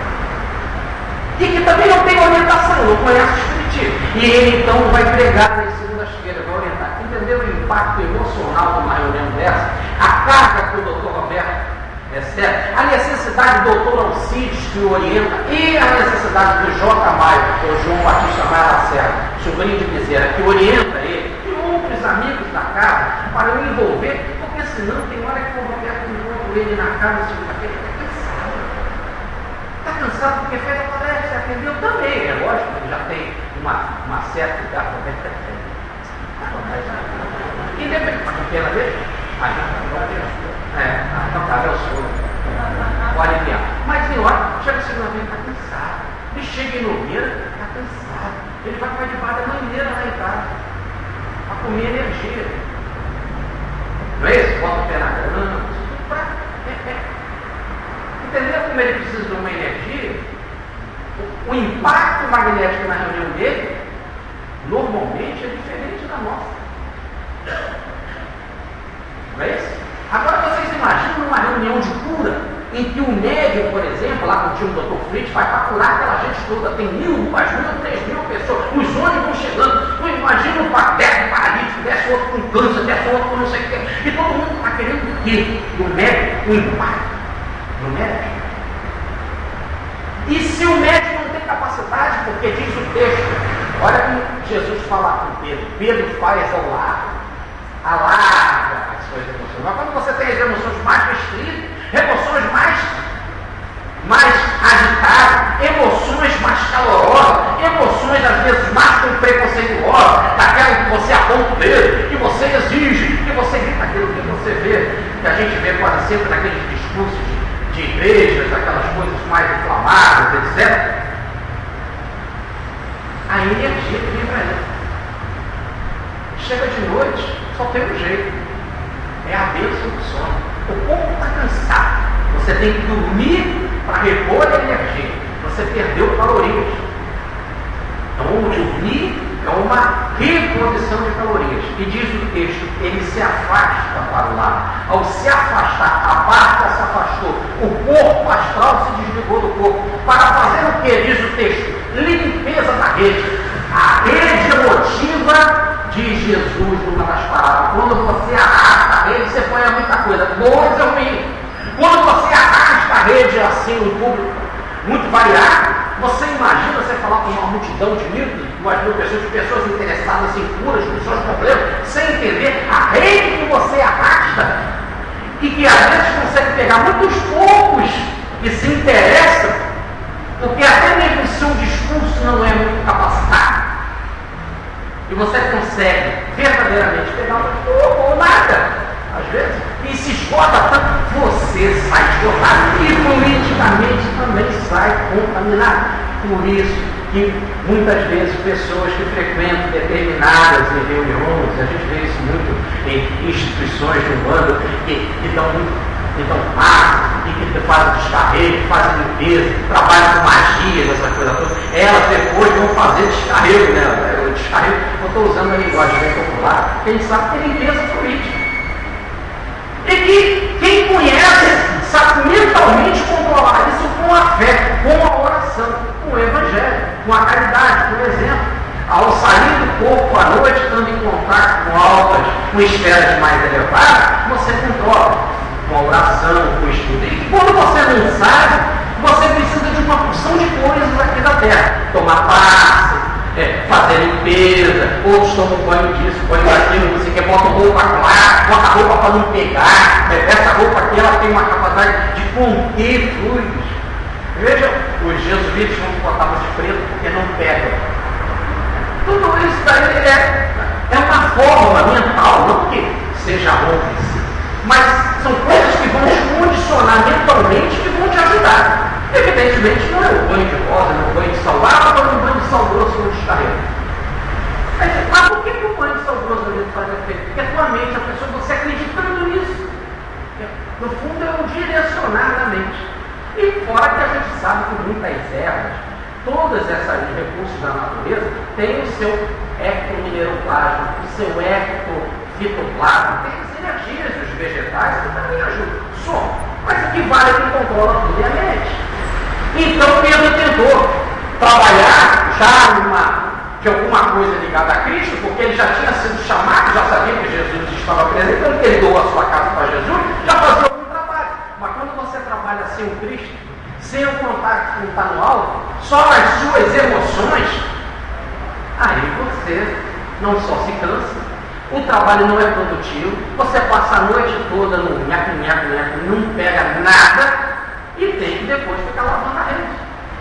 E que também não tem orientação, não conhece o espiritismo. E ele então vai pregar nas segundas-feiras, vai orientar. Entendeu o impacto emocional de uma reunião dessa? A carga que o doutor Roberto É sério. A necessidade do doutor Alcides, que o orienta, e a necessidade do J. Maio, ou João Batista Maia Lacerda, sobrinho de Bezerra, que orienta ele, e outros amigos da casa, para o envolver, porque senão tem hora que o Roberto encontra ele na casa segunda-feira, está cansado. Está cansado porque fez a palestra, atendeu também, é lógico, ele já tem uma, uma certa idade, Roberto tem. E depois, a pena dele? Ah, não, é, então tá, eu sou. Pode enviar. Mas tem hora, chega segunda-feira, está cansado. Ele chega em Nogueira, está cansado. Ele vai para debaixo da mangueira lá em casa, para comer energia. Não é isso? Bota o pé na grama. É, é. Entendeu como ele precisa de uma energia? O, o impacto magnético na reunião dele, normalmente, é diferente da nossa. Não é isso? Agora vocês imaginam uma reunião de cura, em que o médium, por exemplo, lá com o time do doutor Fritz, vai para curar aquela gente toda, tem mil, duas mil, três mil pessoas, os ônibus vão chegando, não imagina um desce um paralítico, desce outro com câncer, desce outro com não sei o que, e todo mundo está querendo o quê? Do médium, o impacto do médium. E se o médium não tem capacidade, porque diz o texto, olha como Jesus fala com Pedro, Pedro faz ao lado, alarga as suas emoções. Mas quando você tem as emoções mais restritas, emoções mais, mais agitadas, emoções mais calorosas, emoções às vezes mais preconceituosas, daquela que você aponta o dedo, que você exige, que você grita aquilo que você vê, que a gente vê quase sempre naqueles discursos de, de igrejas, aquelas coisas mais inflamadas, etcétera. A energia que vem para ele. Chega de noite, só tem um jeito. É a bênção do sono. O corpo está cansado. Você tem que dormir para repor a energia. Você perdeu calorias. Então, o dormir é uma reposição de calorias. E diz o texto, ele se afasta para o lado. Ao se afastar, a barca se afastou. O corpo astral se desligou do corpo. Para fazer o que? Diz o texto. Limpeza da rede. A rede emotiva de Jesus numa das palavras. Quando você arrasta a rede, você põe muita coisa, boas ou ruins. Quando você arrasta a rede assim no público, muito variado, você imagina você falar com uma multidão de mil, duas mil pessoas, de pessoas interessadas em curas, nos seus problemas, sem entender a rede que você arrasta e que às vezes consegue pegar muitos poucos que se interessam, porque até mesmo se um discurso não é muito capacitado, e você consegue verdadeiramente pegar um pouco ou nada, às vezes, e se esgota tanto, você sai esgotado e politicamente também sai contaminado. Por isso que muitas vezes pessoas que frequentam determinadas reuniões, a gente vê isso muito em instituições de umbanda, que, que dão muito. Então, passa, e que fazem descarrego, fazem limpeza, trabalham com magia, essa coisa toda. Elas depois vão fazer descarrego, né? O descarrego, eu estou usando a linguagem bem popular, porque a gente sabe que é limpeza política. E que quem conhece sabe mentalmente controlar isso com a fé, com a oração, com o evangelho, com a caridade, por exemplo. Ao sair do corpo à noite, estando em contato com altas, com esferas mais elevadas, você controla. Com a oração, com o estudo. E quando você não sabe, você precisa de uma porção de coisas aqui na terra. Tomar passe, é, fazer limpeza, outros tomam banho disso, banho daquilo, você quer, bota roupa clara, bota roupa para não pegar, é, essa roupa aqui ela tem uma capacidade de conter fluidos. Veja, os jesuítas não botavam de preto porque não pegam. Tudo isso daí é, é uma forma mental, não que seja bom em si. Mas são coisas que vão te condicionar mentalmente e vão te ajudar. Evidentemente, não é o banho de rosa, não é o banho de sal grosso, não é o banho de sal grosso no descarrego. Mas por que, que o banho de sal grosso ali faz efeito? Porque a tua mente, a pessoa, você acreditando nisso. No fundo, é o direcionar da mente. E fora que a gente sabe que muitas ervas, todos esses recursos da natureza, têm o seu ectomineroplasma, o seu ectofitoplasma, tem as energias dos vegetais que também ajudam. Só. Mas o que vale é quem controla tudo é a mente. Então Pedro tentou trabalhar já numa, de alguma coisa ligada a Cristo, porque ele já tinha sido chamado, já sabia que Jesus estava presente, então ele deu a sua casa para Jesus, já fazia algum trabalho. Mas quando você trabalha sem o Cristo, sem o contato que está no alto, só as suas emoções, aí você não só se cansa, o trabalho não é produtivo, você passa a noite toda no nhaco, nhaco, nhaco, não pega nada e tem que depois ficar lavando a rede,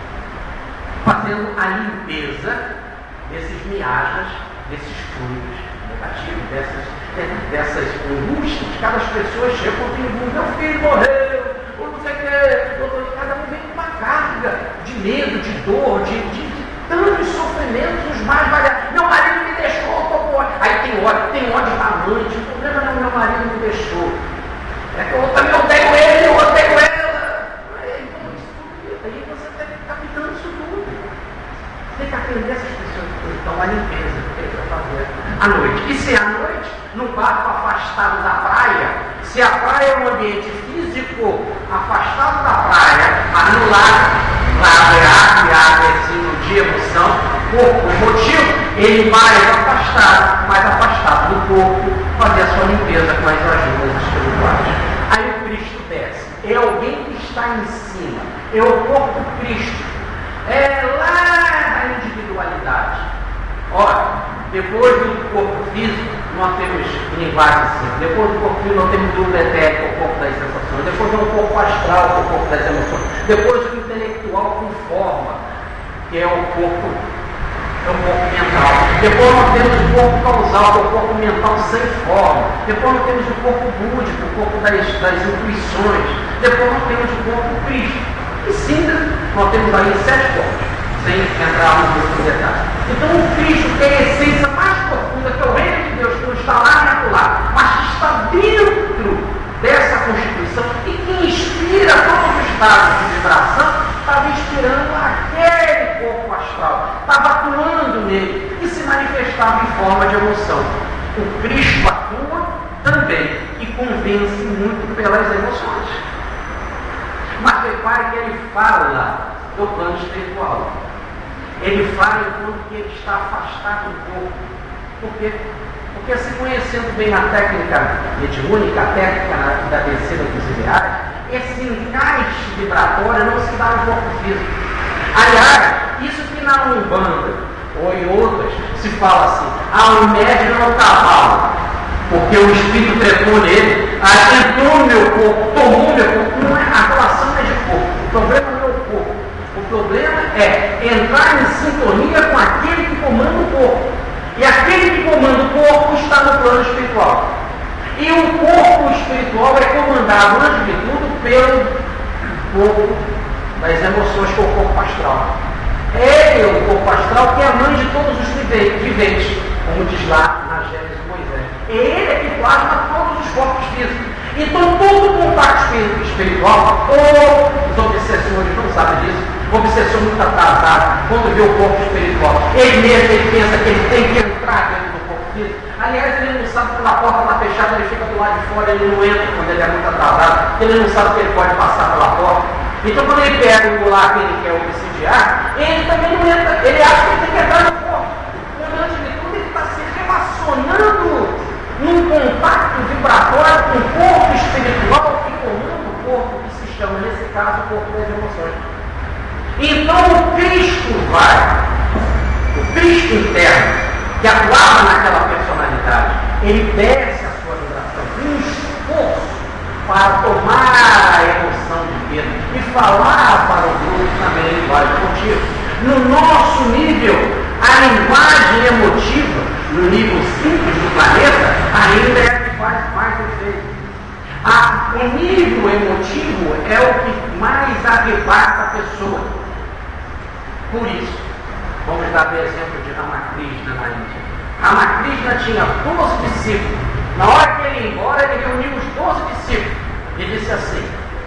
fazendo a limpeza desses miajas, desses fluidos negativos, dessas, dessas angústias. Cada pessoa chega e diz: meu filho morreu, ou não sei o que, cada um vem com uma carga de medo, de dor, de, de, de tantos sofrimentos, os mais variados. Meu marido me deixou, eu tô com... Aí tem ódio, tem ódio da amante, o problema não é meu marido me deixou, é que eu também odeio ele, eu odeio ela. Aí, aí você tem que ficar cuidando disso tudo. Tem que atender essas pessoas. Então a limpeza que tem que fazer à noite. E se à noite, num barco afastado da praia, se a praia é um ambiente físico afastado da praia, anulado, lá é água, e água é símbolo de emoção, corpo emotivo, ele mais afastado, mais afastado do corpo, fazer a sua limpeza com as ajudas espirituais. Aí o Cristo desce, é alguém que está em cima, é o corpo Cristo, é lá a individualidade. Olha, depois do corpo físico, nós temos linguagem assim. Depois do corpo físico, nós temos duplo etérico, o corpo das sensações. Depois tem o corpo astral, que é o corpo das emoções. Depois o intelectual com forma, que é o corpo, é o corpo mental. Depois nós temos o corpo causal, que é o corpo mental sem forma. Depois nós temos o corpo búdico, o corpo das, das intuições. Depois nós temos o corpo Cristo. E sim, nós temos aí sete corpos, sem entrarmos nesse detalhe. Então o Cristo tem a essência mais profunda, que é o reino de Deus, que não está lá nem acolá, mas que está dentro dessa constituição e que inspira todos os estados de vibração, estava inspirando aquele corpo astral, estava atuando nele e se manifestava em forma de emoção. O Cristo atua também e convence muito pelas emoções. Mas repare que ele fala do plano espiritual. Ele fala enquanto que ele está afastado do corpo. Por quê? Porque se conhecendo bem a técnica mediúnica, a técnica da descida dos ideais, esse encaixe vibratório não se dá no corpo físico. Aliás, isso que na Umbanda ou em outras se fala assim: ah, o médium é o cavalo, porque o espírito trepou nele, aí entrou no meu corpo, tomou o meu corpo. Não é, a relação é de corpo, o problema não é o corpo. O problema é entrar em sintonia com aquele que comanda o corpo. E aquele que comanda o corpo está no plano espiritual. E o corpo espiritual é comandado, antes de tudo, pelo corpo das emoções, que é o corpo astral. Ele é o corpo astral que é a mãe de todos os viventes, como diz lá na Gênesis de Moisés. É ele que plasma todos os corpos físicos. Então, todo contato espiritual, ou os obsessores não sabem disso, o obsessor muito atrasado, quando vê o corpo espiritual, ele mesmo ele pensa que ele tem que entrar dentro do corpo físico. Aliás, ele não sabe quando a porta está fechada, ele fica do lado de fora, ele não entra quando ele é muito atrasado, ele não sabe que ele pode passar pela porta. Então, quando ele pega o lá que ele quer obsidiar, ele também não entra, ele acha que ele tem que entrar no corpo. Quando antes de tudo, ele está se relacionando num contato vibratório com o corpo espiritual que comanda o corpo, que se chama, nesse caso, o corpo das emoções. Então o Cristo vai, o Cristo interno, que atuava naquela personalidade, ele desce a sua vibração, um esforço para tomar a emoção de Pedro e falar para o grupo também em linguagem emotiva. No nosso nível, a linguagem emotiva, no nível simples do planeta, ainda é a que faz mais efeito. A, o nível emotivo é o que mais arrebata a pessoa. Por isso, vamos dar o exemplo de Ramakrishna na Índia. Ramakrishna tinha doze discípulos. Na hora que ele ia embora, ele reuniu os doze discípulos e disse assim: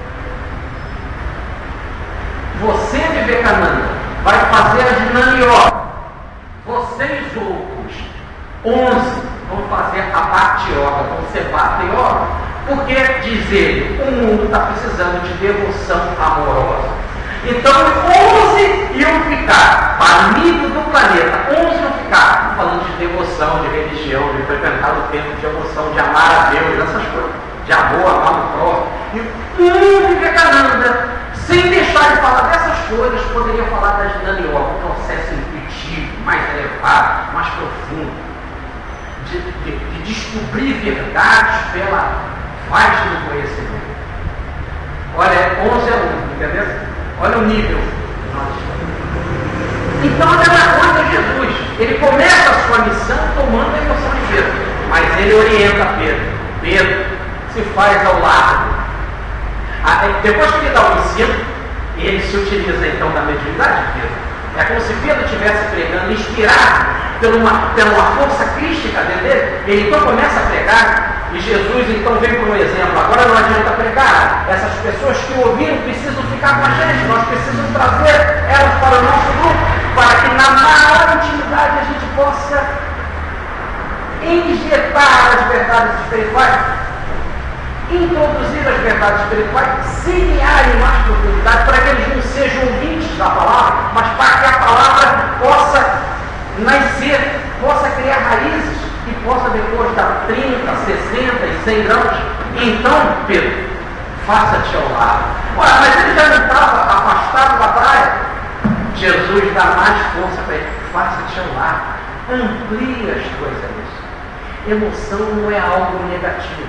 você, Vivekananda, vai fazer a Jnana Yoga. Vocês outros, onze, vão fazer a Bhakti Yoga, vão ser Bhakti Yoga. Porque, diz ele, o mundo está precisando de devoção amorosa. Então, onze iam ficar, banidos do planeta, onze iam ficar falando de devoção, de religião, de frequentar o templo, de emoção, de amar a Deus, essas coisas, de amor, amar o próximo. E Um Vivekananda, sem deixar de falar dessas coisas, poderia falar das Gnana Yoga, um processo intuitivo, mais elevado, mais profundo, de, de, de descobrir verdades pela vasta do conhecimento. Olha, onze alunos, entendeu? Olha o nível que nós estamos. Então, a mesma coisa é Jesus. Ele começa a sua missão tomando a emoção de Pedro, mas ele orienta Pedro. Pedro se faz ao lado. Ah, depois que ele dá o ensino, ele se utiliza então da mediunidade de Pedro. É como se Pedro estivesse pregando, inspirado por uma, por uma força crística dentro dele. Ele então começa a pregar, e Jesus então vem com um exemplo. Agora não adianta pregar. Essas pessoas que ouviram precisam ficar com a gente. Nós precisamos trazer elas para o nosso grupo, para que na maior intimidade a gente possa injetar as verdades espirituais, introduzir as verdades espirituais, semear em mais profundidade, para que eles não sejam ouvintes da palavra, mas para que a palavra possa nascer, possa criar raízes e possa depois dar trinta, sessenta e cem gramas. Então, Pedro, faça-te ao lado. Olha, mas ele já não estava afastado da praia. Jesus dá mais força para ele. Faça-te ao lado. Amplie as tuas emoções. Emoção não é algo negativo.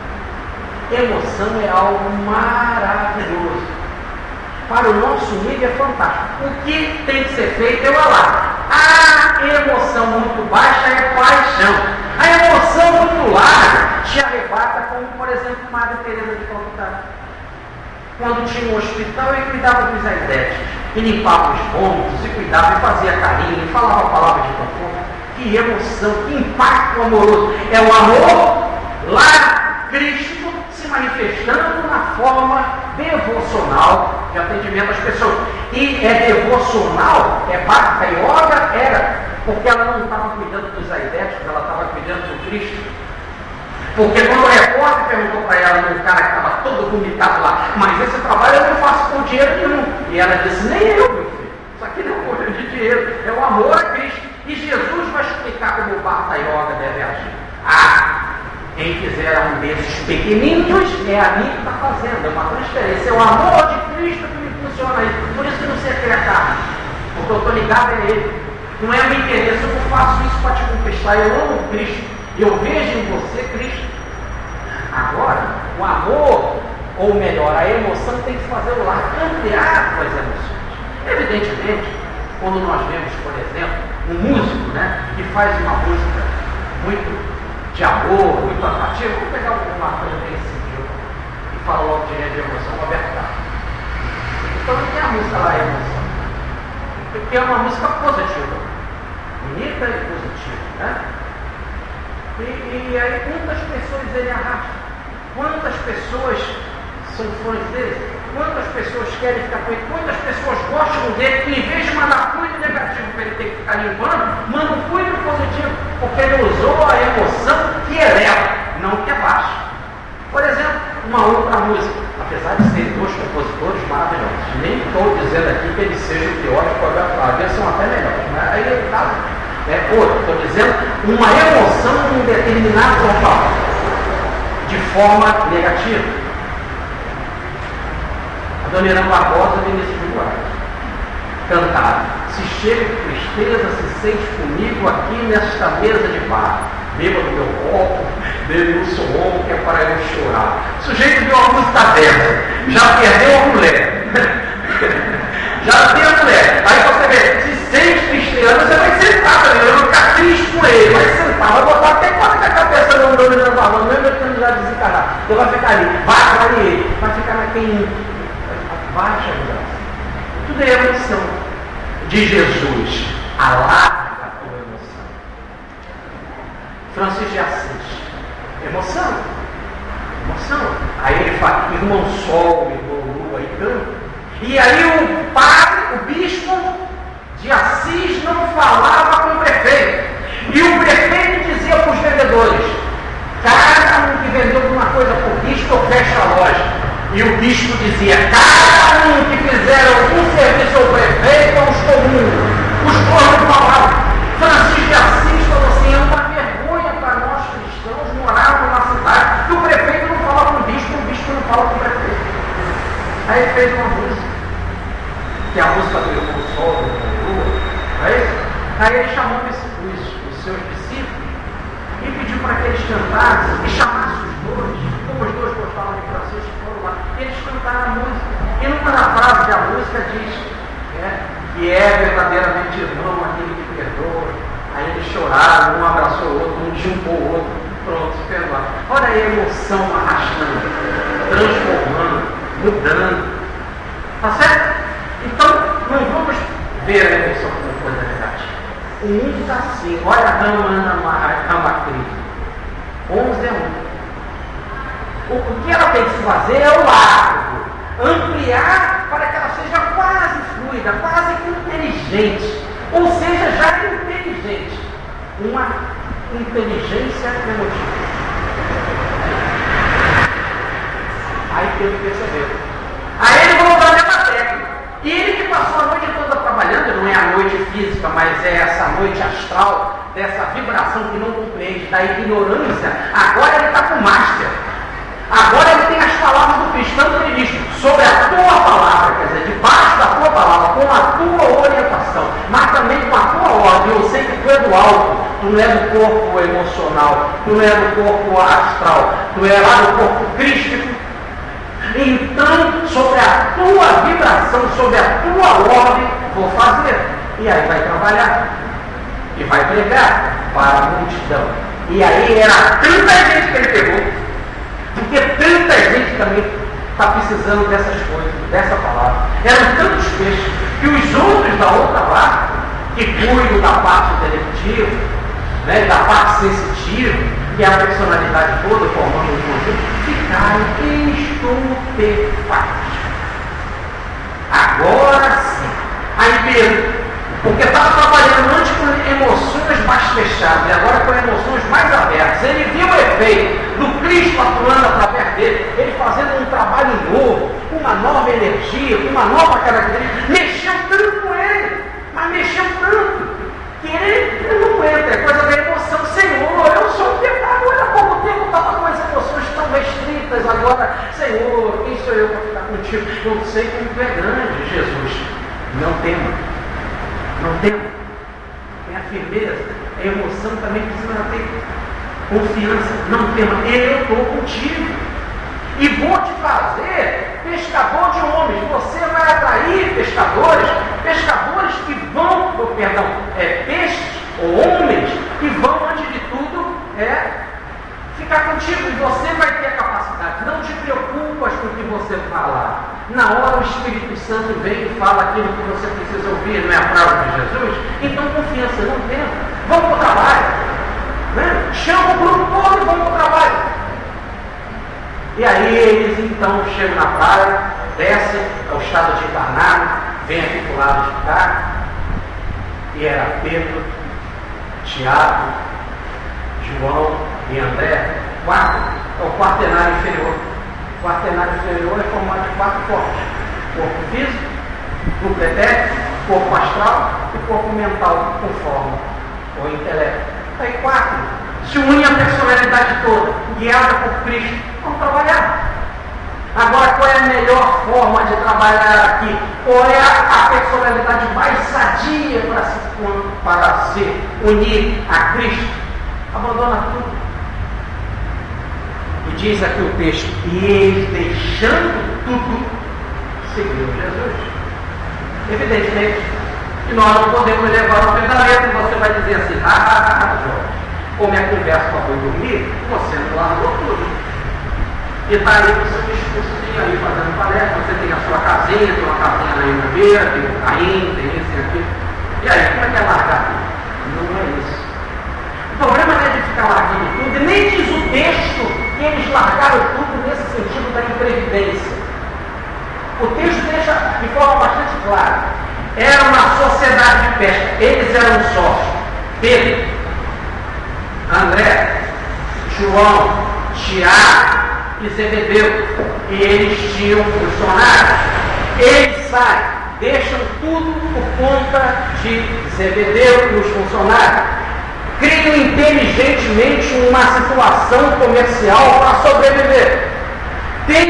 Emoção é algo maravilhoso. Para o nosso nível é fantástico. O que tem que ser feito é o alarme. A emoção muito baixa é paixão. A emoção muito larga te arrebata, como por exemplo Madre Teresa de Calcutá. Quando tinha um hospital e cuidava dos aidéticos, e limpava os vômitos, e cuidava, e fazia carinho, e falava palavras de conforto. Que emoção, que impacto amoroso. É o amor lá, Cristo se manifestando na forma devocional de atendimento às pessoas. E é devocional, é Bhakti Yoga, era, porque ela não estava cuidando dos aidéticos, ela estava cuidando do Cristo. Porque quando o repórter perguntou para ela, um cara que estava todo vomitado lá, mas esse trabalho eu não faço com dinheiro nenhum. E ela disse, nem eu, meu filho. Isso aqui não é coisa de dinheiro, é o amor a Cristo. E Jesus vai explicar como o Bhakti Yoga deve agir. Ah, quem fizer um desses pequeninos é a mim que está fazendo, é uma transferência, é o amor de Cristo que me funciona aí. Por isso que não sei criar carne, porque eu estou ligado a Ele. Não é o interesse, eu não faço isso para te conquistar, eu amo Cristo, eu vejo em você Cristo. Agora, o amor, ou melhor, a emoção tem que fazer o lar, ampliar as emoções. Evidentemente, quando nós vemos, por exemplo, um músico, né, que faz uma música muito de amor, muito atrativa, vamos pegar uma coisa bem civil e falar logo de, de emoção, Roberto Carlos. Então não tem a música lá, a emoção. Porque é uma música positiva, bonita e positiva, né? E, e aí quantas pessoas ele arrasta? Quantas pessoas são fãs dele? Quantas pessoas querem ficar com ele? Quantas pessoas gostam dele? E em vez de mandar fluido negativo para ele ter que ficar limpando, manda um fluido positivo, porque ele usou a emoção que eleva, não que abaixa. Por exemplo, uma outra música, apesar de serem dois compositores maravilhosos, nem estou dizendo aqui que eles sejam piores, às vezes são até melhores, mas aí ele está, é outro, estou dizendo uma emoção em um determinado local, de forma negativa. A Dona Irã Barbosa, Vinícius de Moraes, cantaram: se chega de tristeza, se sente comigo aqui nesta mesa de bar, beba do meu copo, bebe o som que é para eu chorar. O sujeito viu uma música dessa, já perdeu a mulher, já tem a mulher. Aí você vê, se sente tristeza, você vai sentar também, vai ficar triste com ele, vai sentar, vai botar até quase que a cabeça no Dona Irã Barbosa, mesmo ele já desencarnar. Então vai ficar ali, vai para ele, vai ficar naquele baixa vibração. Tudo é emoção de Jesus. Alarga a tua emoção. Francisco de Assis. Emoção. Emoção. Aí ele fala, irmão Sol, irmão Lua, e tanto. E aí o padre, o bispo de Assis não falava com o prefeito. E o prefeito dizia para os vendedores: cada um que vendeu alguma coisa por bispo, eu fecho a loja. E o bispo dizia: cada um que fizer algum serviço ao prefeito é os comuns. Os cornos falavam. Francisco de Assis falou assim: é uma vergonha para nós cristãos morarmos na cidade que o prefeito não fala com o bispo, o bispo não fala com o prefeito. Aí ele fez uma música, que é a música do Irmão Sol, do Irmão Lua, não é isso? Aí ele chamou os, os, os seus discípulos e pediu para que eles cantassem e chamassem os dois, como os dois gostavam de Francisco, foram lá, e eles cantaram a música. E numa das frases da música diz é, que é verdadeiramente irmão aquele que perdoa. Aí eles choraram, um abraçou o outro, um jumpou o outro, pronto, se perdoaram. Olha aí a emoção arrastando, transformando, mudando. Tá certo? Então, não vamos ver a emoção como coisa negativa. O mundo está assim, olha a rama anda a rama crise. onze é um. O que ela tem que se fazer é o largo, ampliar para que ela seja quase fluida, quase inteligente. Ou seja, já é inteligente. Uma inteligência emotiva. Aí teve que perceber. Aí ele falou da mesma técnica. E ele que passou a noite toda trabalhando, não é a noite física, mas é essa noite astral, dessa vibração que não compreende, da ignorância, agora ele está com o master. Agora ele tem as palavras do Cristo, tanto ele diz, sobre a tua palavra, quer dizer, debaixo da tua palavra, com a tua orientação, mas também com a tua ordem. Eu sei que tu é do alto, tu não é do corpo emocional, tu não é do corpo astral, tu é lá do corpo crístico. Então, sobre a tua vibração, sobre a tua ordem, vou fazer. E aí vai trabalhar. E vai pregar para a multidão. E aí era tanta gente que ele pegou, porque tanta gente também está precisando dessas coisas, dessa palavra. Eram tantos peixes que os outros da outra barca, que cuidam da parte intelectiva, né, da parte sensitiva, que é a personalidade toda formando um conjunto, ficaram estupefatos. Agora sim. Aí Pedro, porque estava trabalhando antes com emoções mais fechadas e agora com emoções mais abertas. Ele viu o efeito do Cristo atuando através dele, ele fazendo um trabalho novo, uma nova energia, uma nova característica. Mexeu tanto com ele, mas mexeu tanto que ele, ele não entra, é coisa da emoção. Senhor, eu sou o pecador, há pouco tempo eu estava com as emoções tão restritas, agora, Senhor, quem sou eu para ficar contigo? Eu sei como tu é grande, Jesus. Não tema, não tema. Tenha firmeza, a emoção também precisa ter confiança. Não tema, eu estou contigo. E vou te fazer pescador de homens. Você vai atrair pescadores, pescadores que vão, oh, perdão, é, peixes ou homens que vão, antes de tudo, é, ficar contigo. E você vai ter a capacidade. Não te preocupas com o que você falar. Na hora o Espírito Santo vem e fala aquilo que você precisa ouvir, não é a palavra de Jesus? Então confiança, não tenta. Vamos para o trabalho. Né? Chama o grupo todo e vamos para o trabalho. E aí eles então chegam na praia, descem ao estado de encarnado, vêm aqui para o lado de cá, e era Pedro, Tiago, João e André, quatro, é o quaternário inferior. O quaternário inferior é formado de quatro corpos: corpo físico, corpo etérico, corpo astral e corpo mental, com forma ou intelecto. Aí quatro se unem a personalidade toda, guiada por Cristo. Vamos trabalhar. Agora, qual é a melhor forma de trabalhar aqui? Qual é a, a personalidade mais sadia para se, para se unir a Cristo? Abandona tudo. E diz aqui o texto, e eles, deixando tudo, seguiram Jesus. Evidentemente que nós não podemos levar ao pensamento. Você vai dizer assim, ah, ah, ah, Jorge, como é conversa para foi dormir, você não largou tudo. E está aí com o seu discursozinho aí fazendo palestra, você tem a sua casinha, tem uma casinha na Iubeira, tem um carrinho, tem isso e aquilo. E aí, como é que é largar tudo? Não é isso. O problema não é de ficar largando tudo, e nem diz o texto que eles largaram tudo nesse sentido da imprevidência. O texto deixa de forma bastante clara. Era uma sociedade de pesca, eles eram sócios. Pedro, André, João, Tiago e Zebedeu, e eles tinham funcionários. Eles saem, deixam tudo por conta de Zebedeu e os funcionários. Criam inteligentemente uma situação comercial para sobreviver. Tem um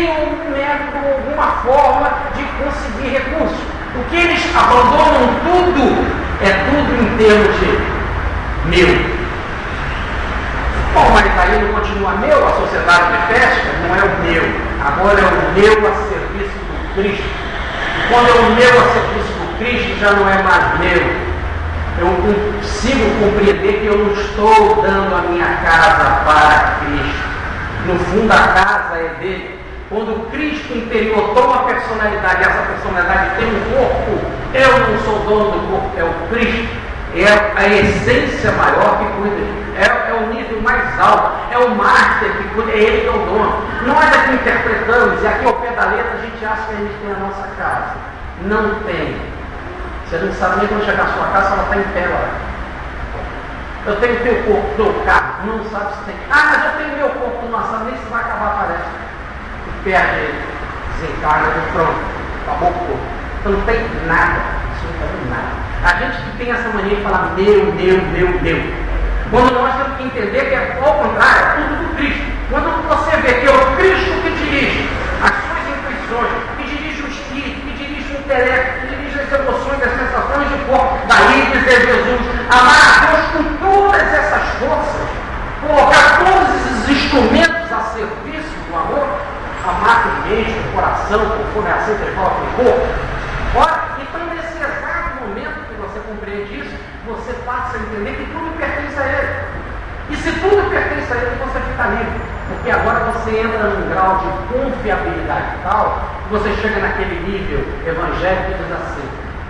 algum método, alguma forma de conseguir recursos. O que eles abandonam tudo é tudo em termos de meu. Bom, mas aí não continua meu, a sociedade de festa não é o meu, agora é o meu a serviço do Cristo. E quando é o meu a serviço do Cristo, já não é mais meu. Eu consigo compreender que eu não estou dando a minha casa para Cristo. No fundo, a casa é dele. Quando o Cristo interior toma personalidade, essa personalidade tem um corpo, eu não sou dono do corpo, é o Cristo. É a essência maior que cuida, é, é o nível mais alto, é o master que cuida, é ele que é o dono. Nós aqui interpretamos, e aqui ao pé da letra a gente acha que a gente tem a nossa casa. Não tem. Você não sabe nem quando chegar à sua casa, ela está em pé lá. Eu tenho teu corpo, teu carro, não sabe se tem. Ah, mas eu tenho meu corpo, não sabe nem se vai acabar, parece. E perde ele, desencarna e pronto, acabou o corpo. Então não tem nada, absolutamente nada. A gente que tem essa mania de falar meu, meu, meu, meu. Quando nós temos que entender que é ao contrário, é tudo do Cristo. Quando você vê que é o Cristo que dirige as suas intuições, que dirige o espírito, que dirige o intelecto, que dirige as emoções, as sensações de corpo, daí dizer Jesus, amar a Deus com todas essas forças, colocar todos esses instrumentos a serviço do amor, amar com mente, com coração, conforme a assim que ele fala com o corpo. Ora, então nesse exato momento que você compreende isso, você passa a entender que tudo pertence a ele. E se tudo pertence a ele, você fica livre. Porque agora você entra num grau de confiabilidade tal, que você chega naquele nível evangélico e diz assim,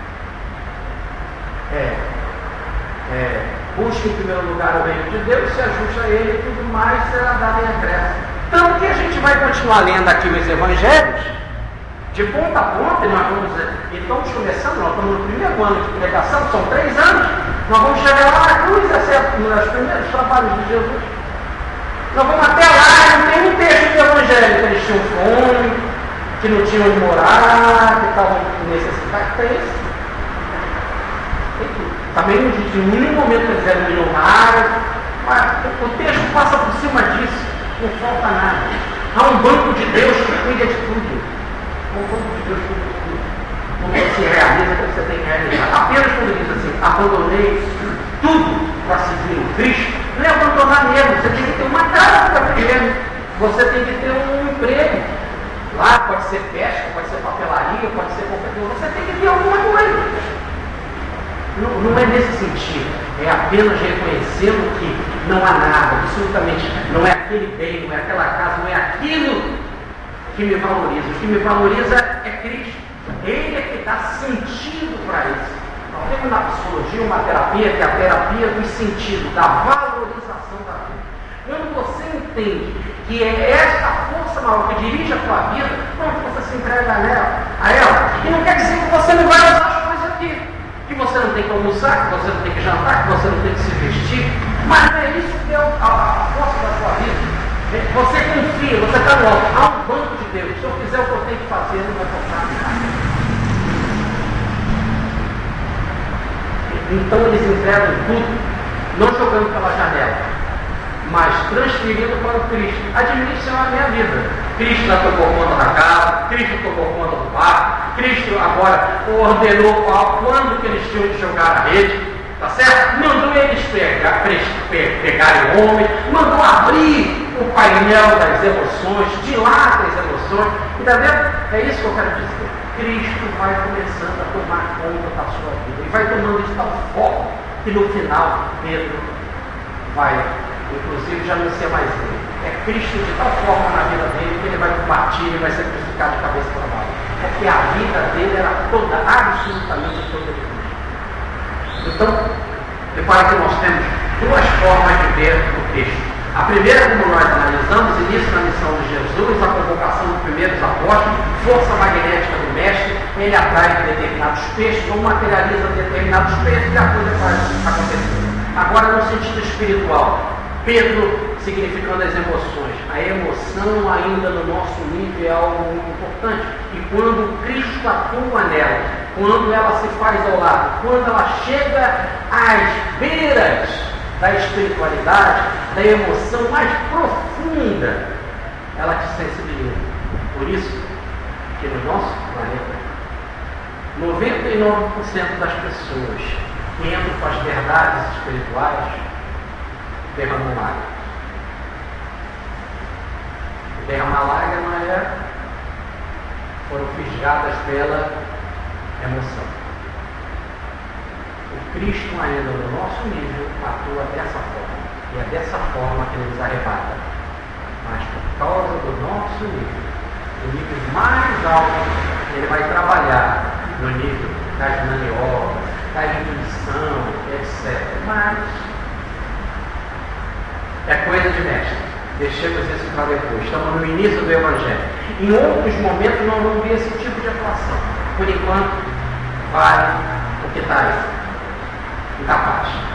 é, é, busque em primeiro lugar o reino de Deus, se ajuste a ele e tudo mais será dado em acréscimo. Tanto que a gente vai continuar lendo aqui os evangelhos, de ponta a ponta, e nós vamos, e estamos começando, nós estamos no primeiro ano de pregação, são três anos, nós vamos chegar lá na cruz, exceto nos primeiros trabalhos de Jesus. Nós vamos até lá, não tem um texto do evangelho, que eles tinham fome, que não tinham onde morar, que estavam necessitados, tem isso. Também não diz em nenhum momento que eles eram milionários, mas o texto passa por cima disso, não falta nada. Há um banco de Deus que cuida de tudo. Um banco de Deus que cuida de tudo. Quando você realiza o que você tem que realizar. Apenas quando diz assim, abandonei tudo para seguir o Cristo, não é abandonar mesmo, você tem que ter uma casa para viver, você tem que ter um emprego. Lá pode ser pesca, pode ser papelaria, pode ser qualquer coisa, você tem que ter alguma coisa. Não, não é nesse sentido, é apenas reconhecendo que não há nada, absolutamente, não é aquele bem, não é aquela casa, não é aquilo que me valoriza. O que me valoriza é Cristo. Ele é que dá sentido para isso. Nós temos na psicologia uma terapia, que é a terapia do sentido, da valorização da vida. Quando você entende que é esta força maior que dirige a tua vida, pronto, você se entrega a ela, a ela. E não quer dizer que você não vai usar as coisas aqui. Que você não tem que almoçar, que você não tem que jantar, que você não tem que se vestir, mas não é isso que é a, a força da sua vida. Você confia, você está no alto, há um banco de Deus. Se eu fizer o que eu tenho que fazer, não vai faltar nada. Então eles entregam tudo, não jogando pela janela, mas transferindo para o Cristo. Administram a minha vida. Cristo já tomou conta da casa, Cristo tomou conta do barco, Cristo agora ordenou quando que eles tinham de jogar a rede, tá certo? Mandou eles pegar, pegarem o homem, mandou abrir o painel das emoções, dilata as emoções, e tá vendo? É isso que eu quero dizer. Cristo vai começando a tomar conta da sua vida, e vai tomando isso tal forma que no final Pedro vai, inclusive, já não ser mais ele. É Cristo de tal forma na vida dele que ele vai combater, ele vai ser crucificado de cabeça para baixo. Porque a vida dele era toda, absolutamente toda de Cristo. Então, repara que nós temos duas formas de ver o Cristo. A primeira, como nós analisamos, início na missão de Jesus, a convocação dos primeiros apóstolos, força magnética do mestre, ele atrai determinados peixes, ou materializa determinados peixes e a coisa vai acontecer. Agora, no sentido espiritual, Pedro significando as emoções. A emoção ainda no nosso nível é algo muito importante. E quando Cristo atua nela, quando ela se faz ao lado, quando ela chega às beiras da espiritualidade, da emoção mais profunda, ela te sensibiliza. Por isso, no nosso planeta, noventa e nove por cento das pessoas que entram com as verdades espirituais derramam lágrimas. Derramar lágrimas é, foram fisgadas pela emoção. O Cristo ainda no nosso nível atua dessa forma. E é dessa forma que ele nos arrebata. Mas por causa do nosso nível, o nível mais alto, ele vai trabalhar no nível das maniobras, da intuição, etcétera. Mas é coisa de mestre. Deixemos isso para depois. Estamos no início do Evangelho. Em outros momentos nós vamos ver esse tipo de atuação. Por enquanto, vale o que está aí. Incapaz.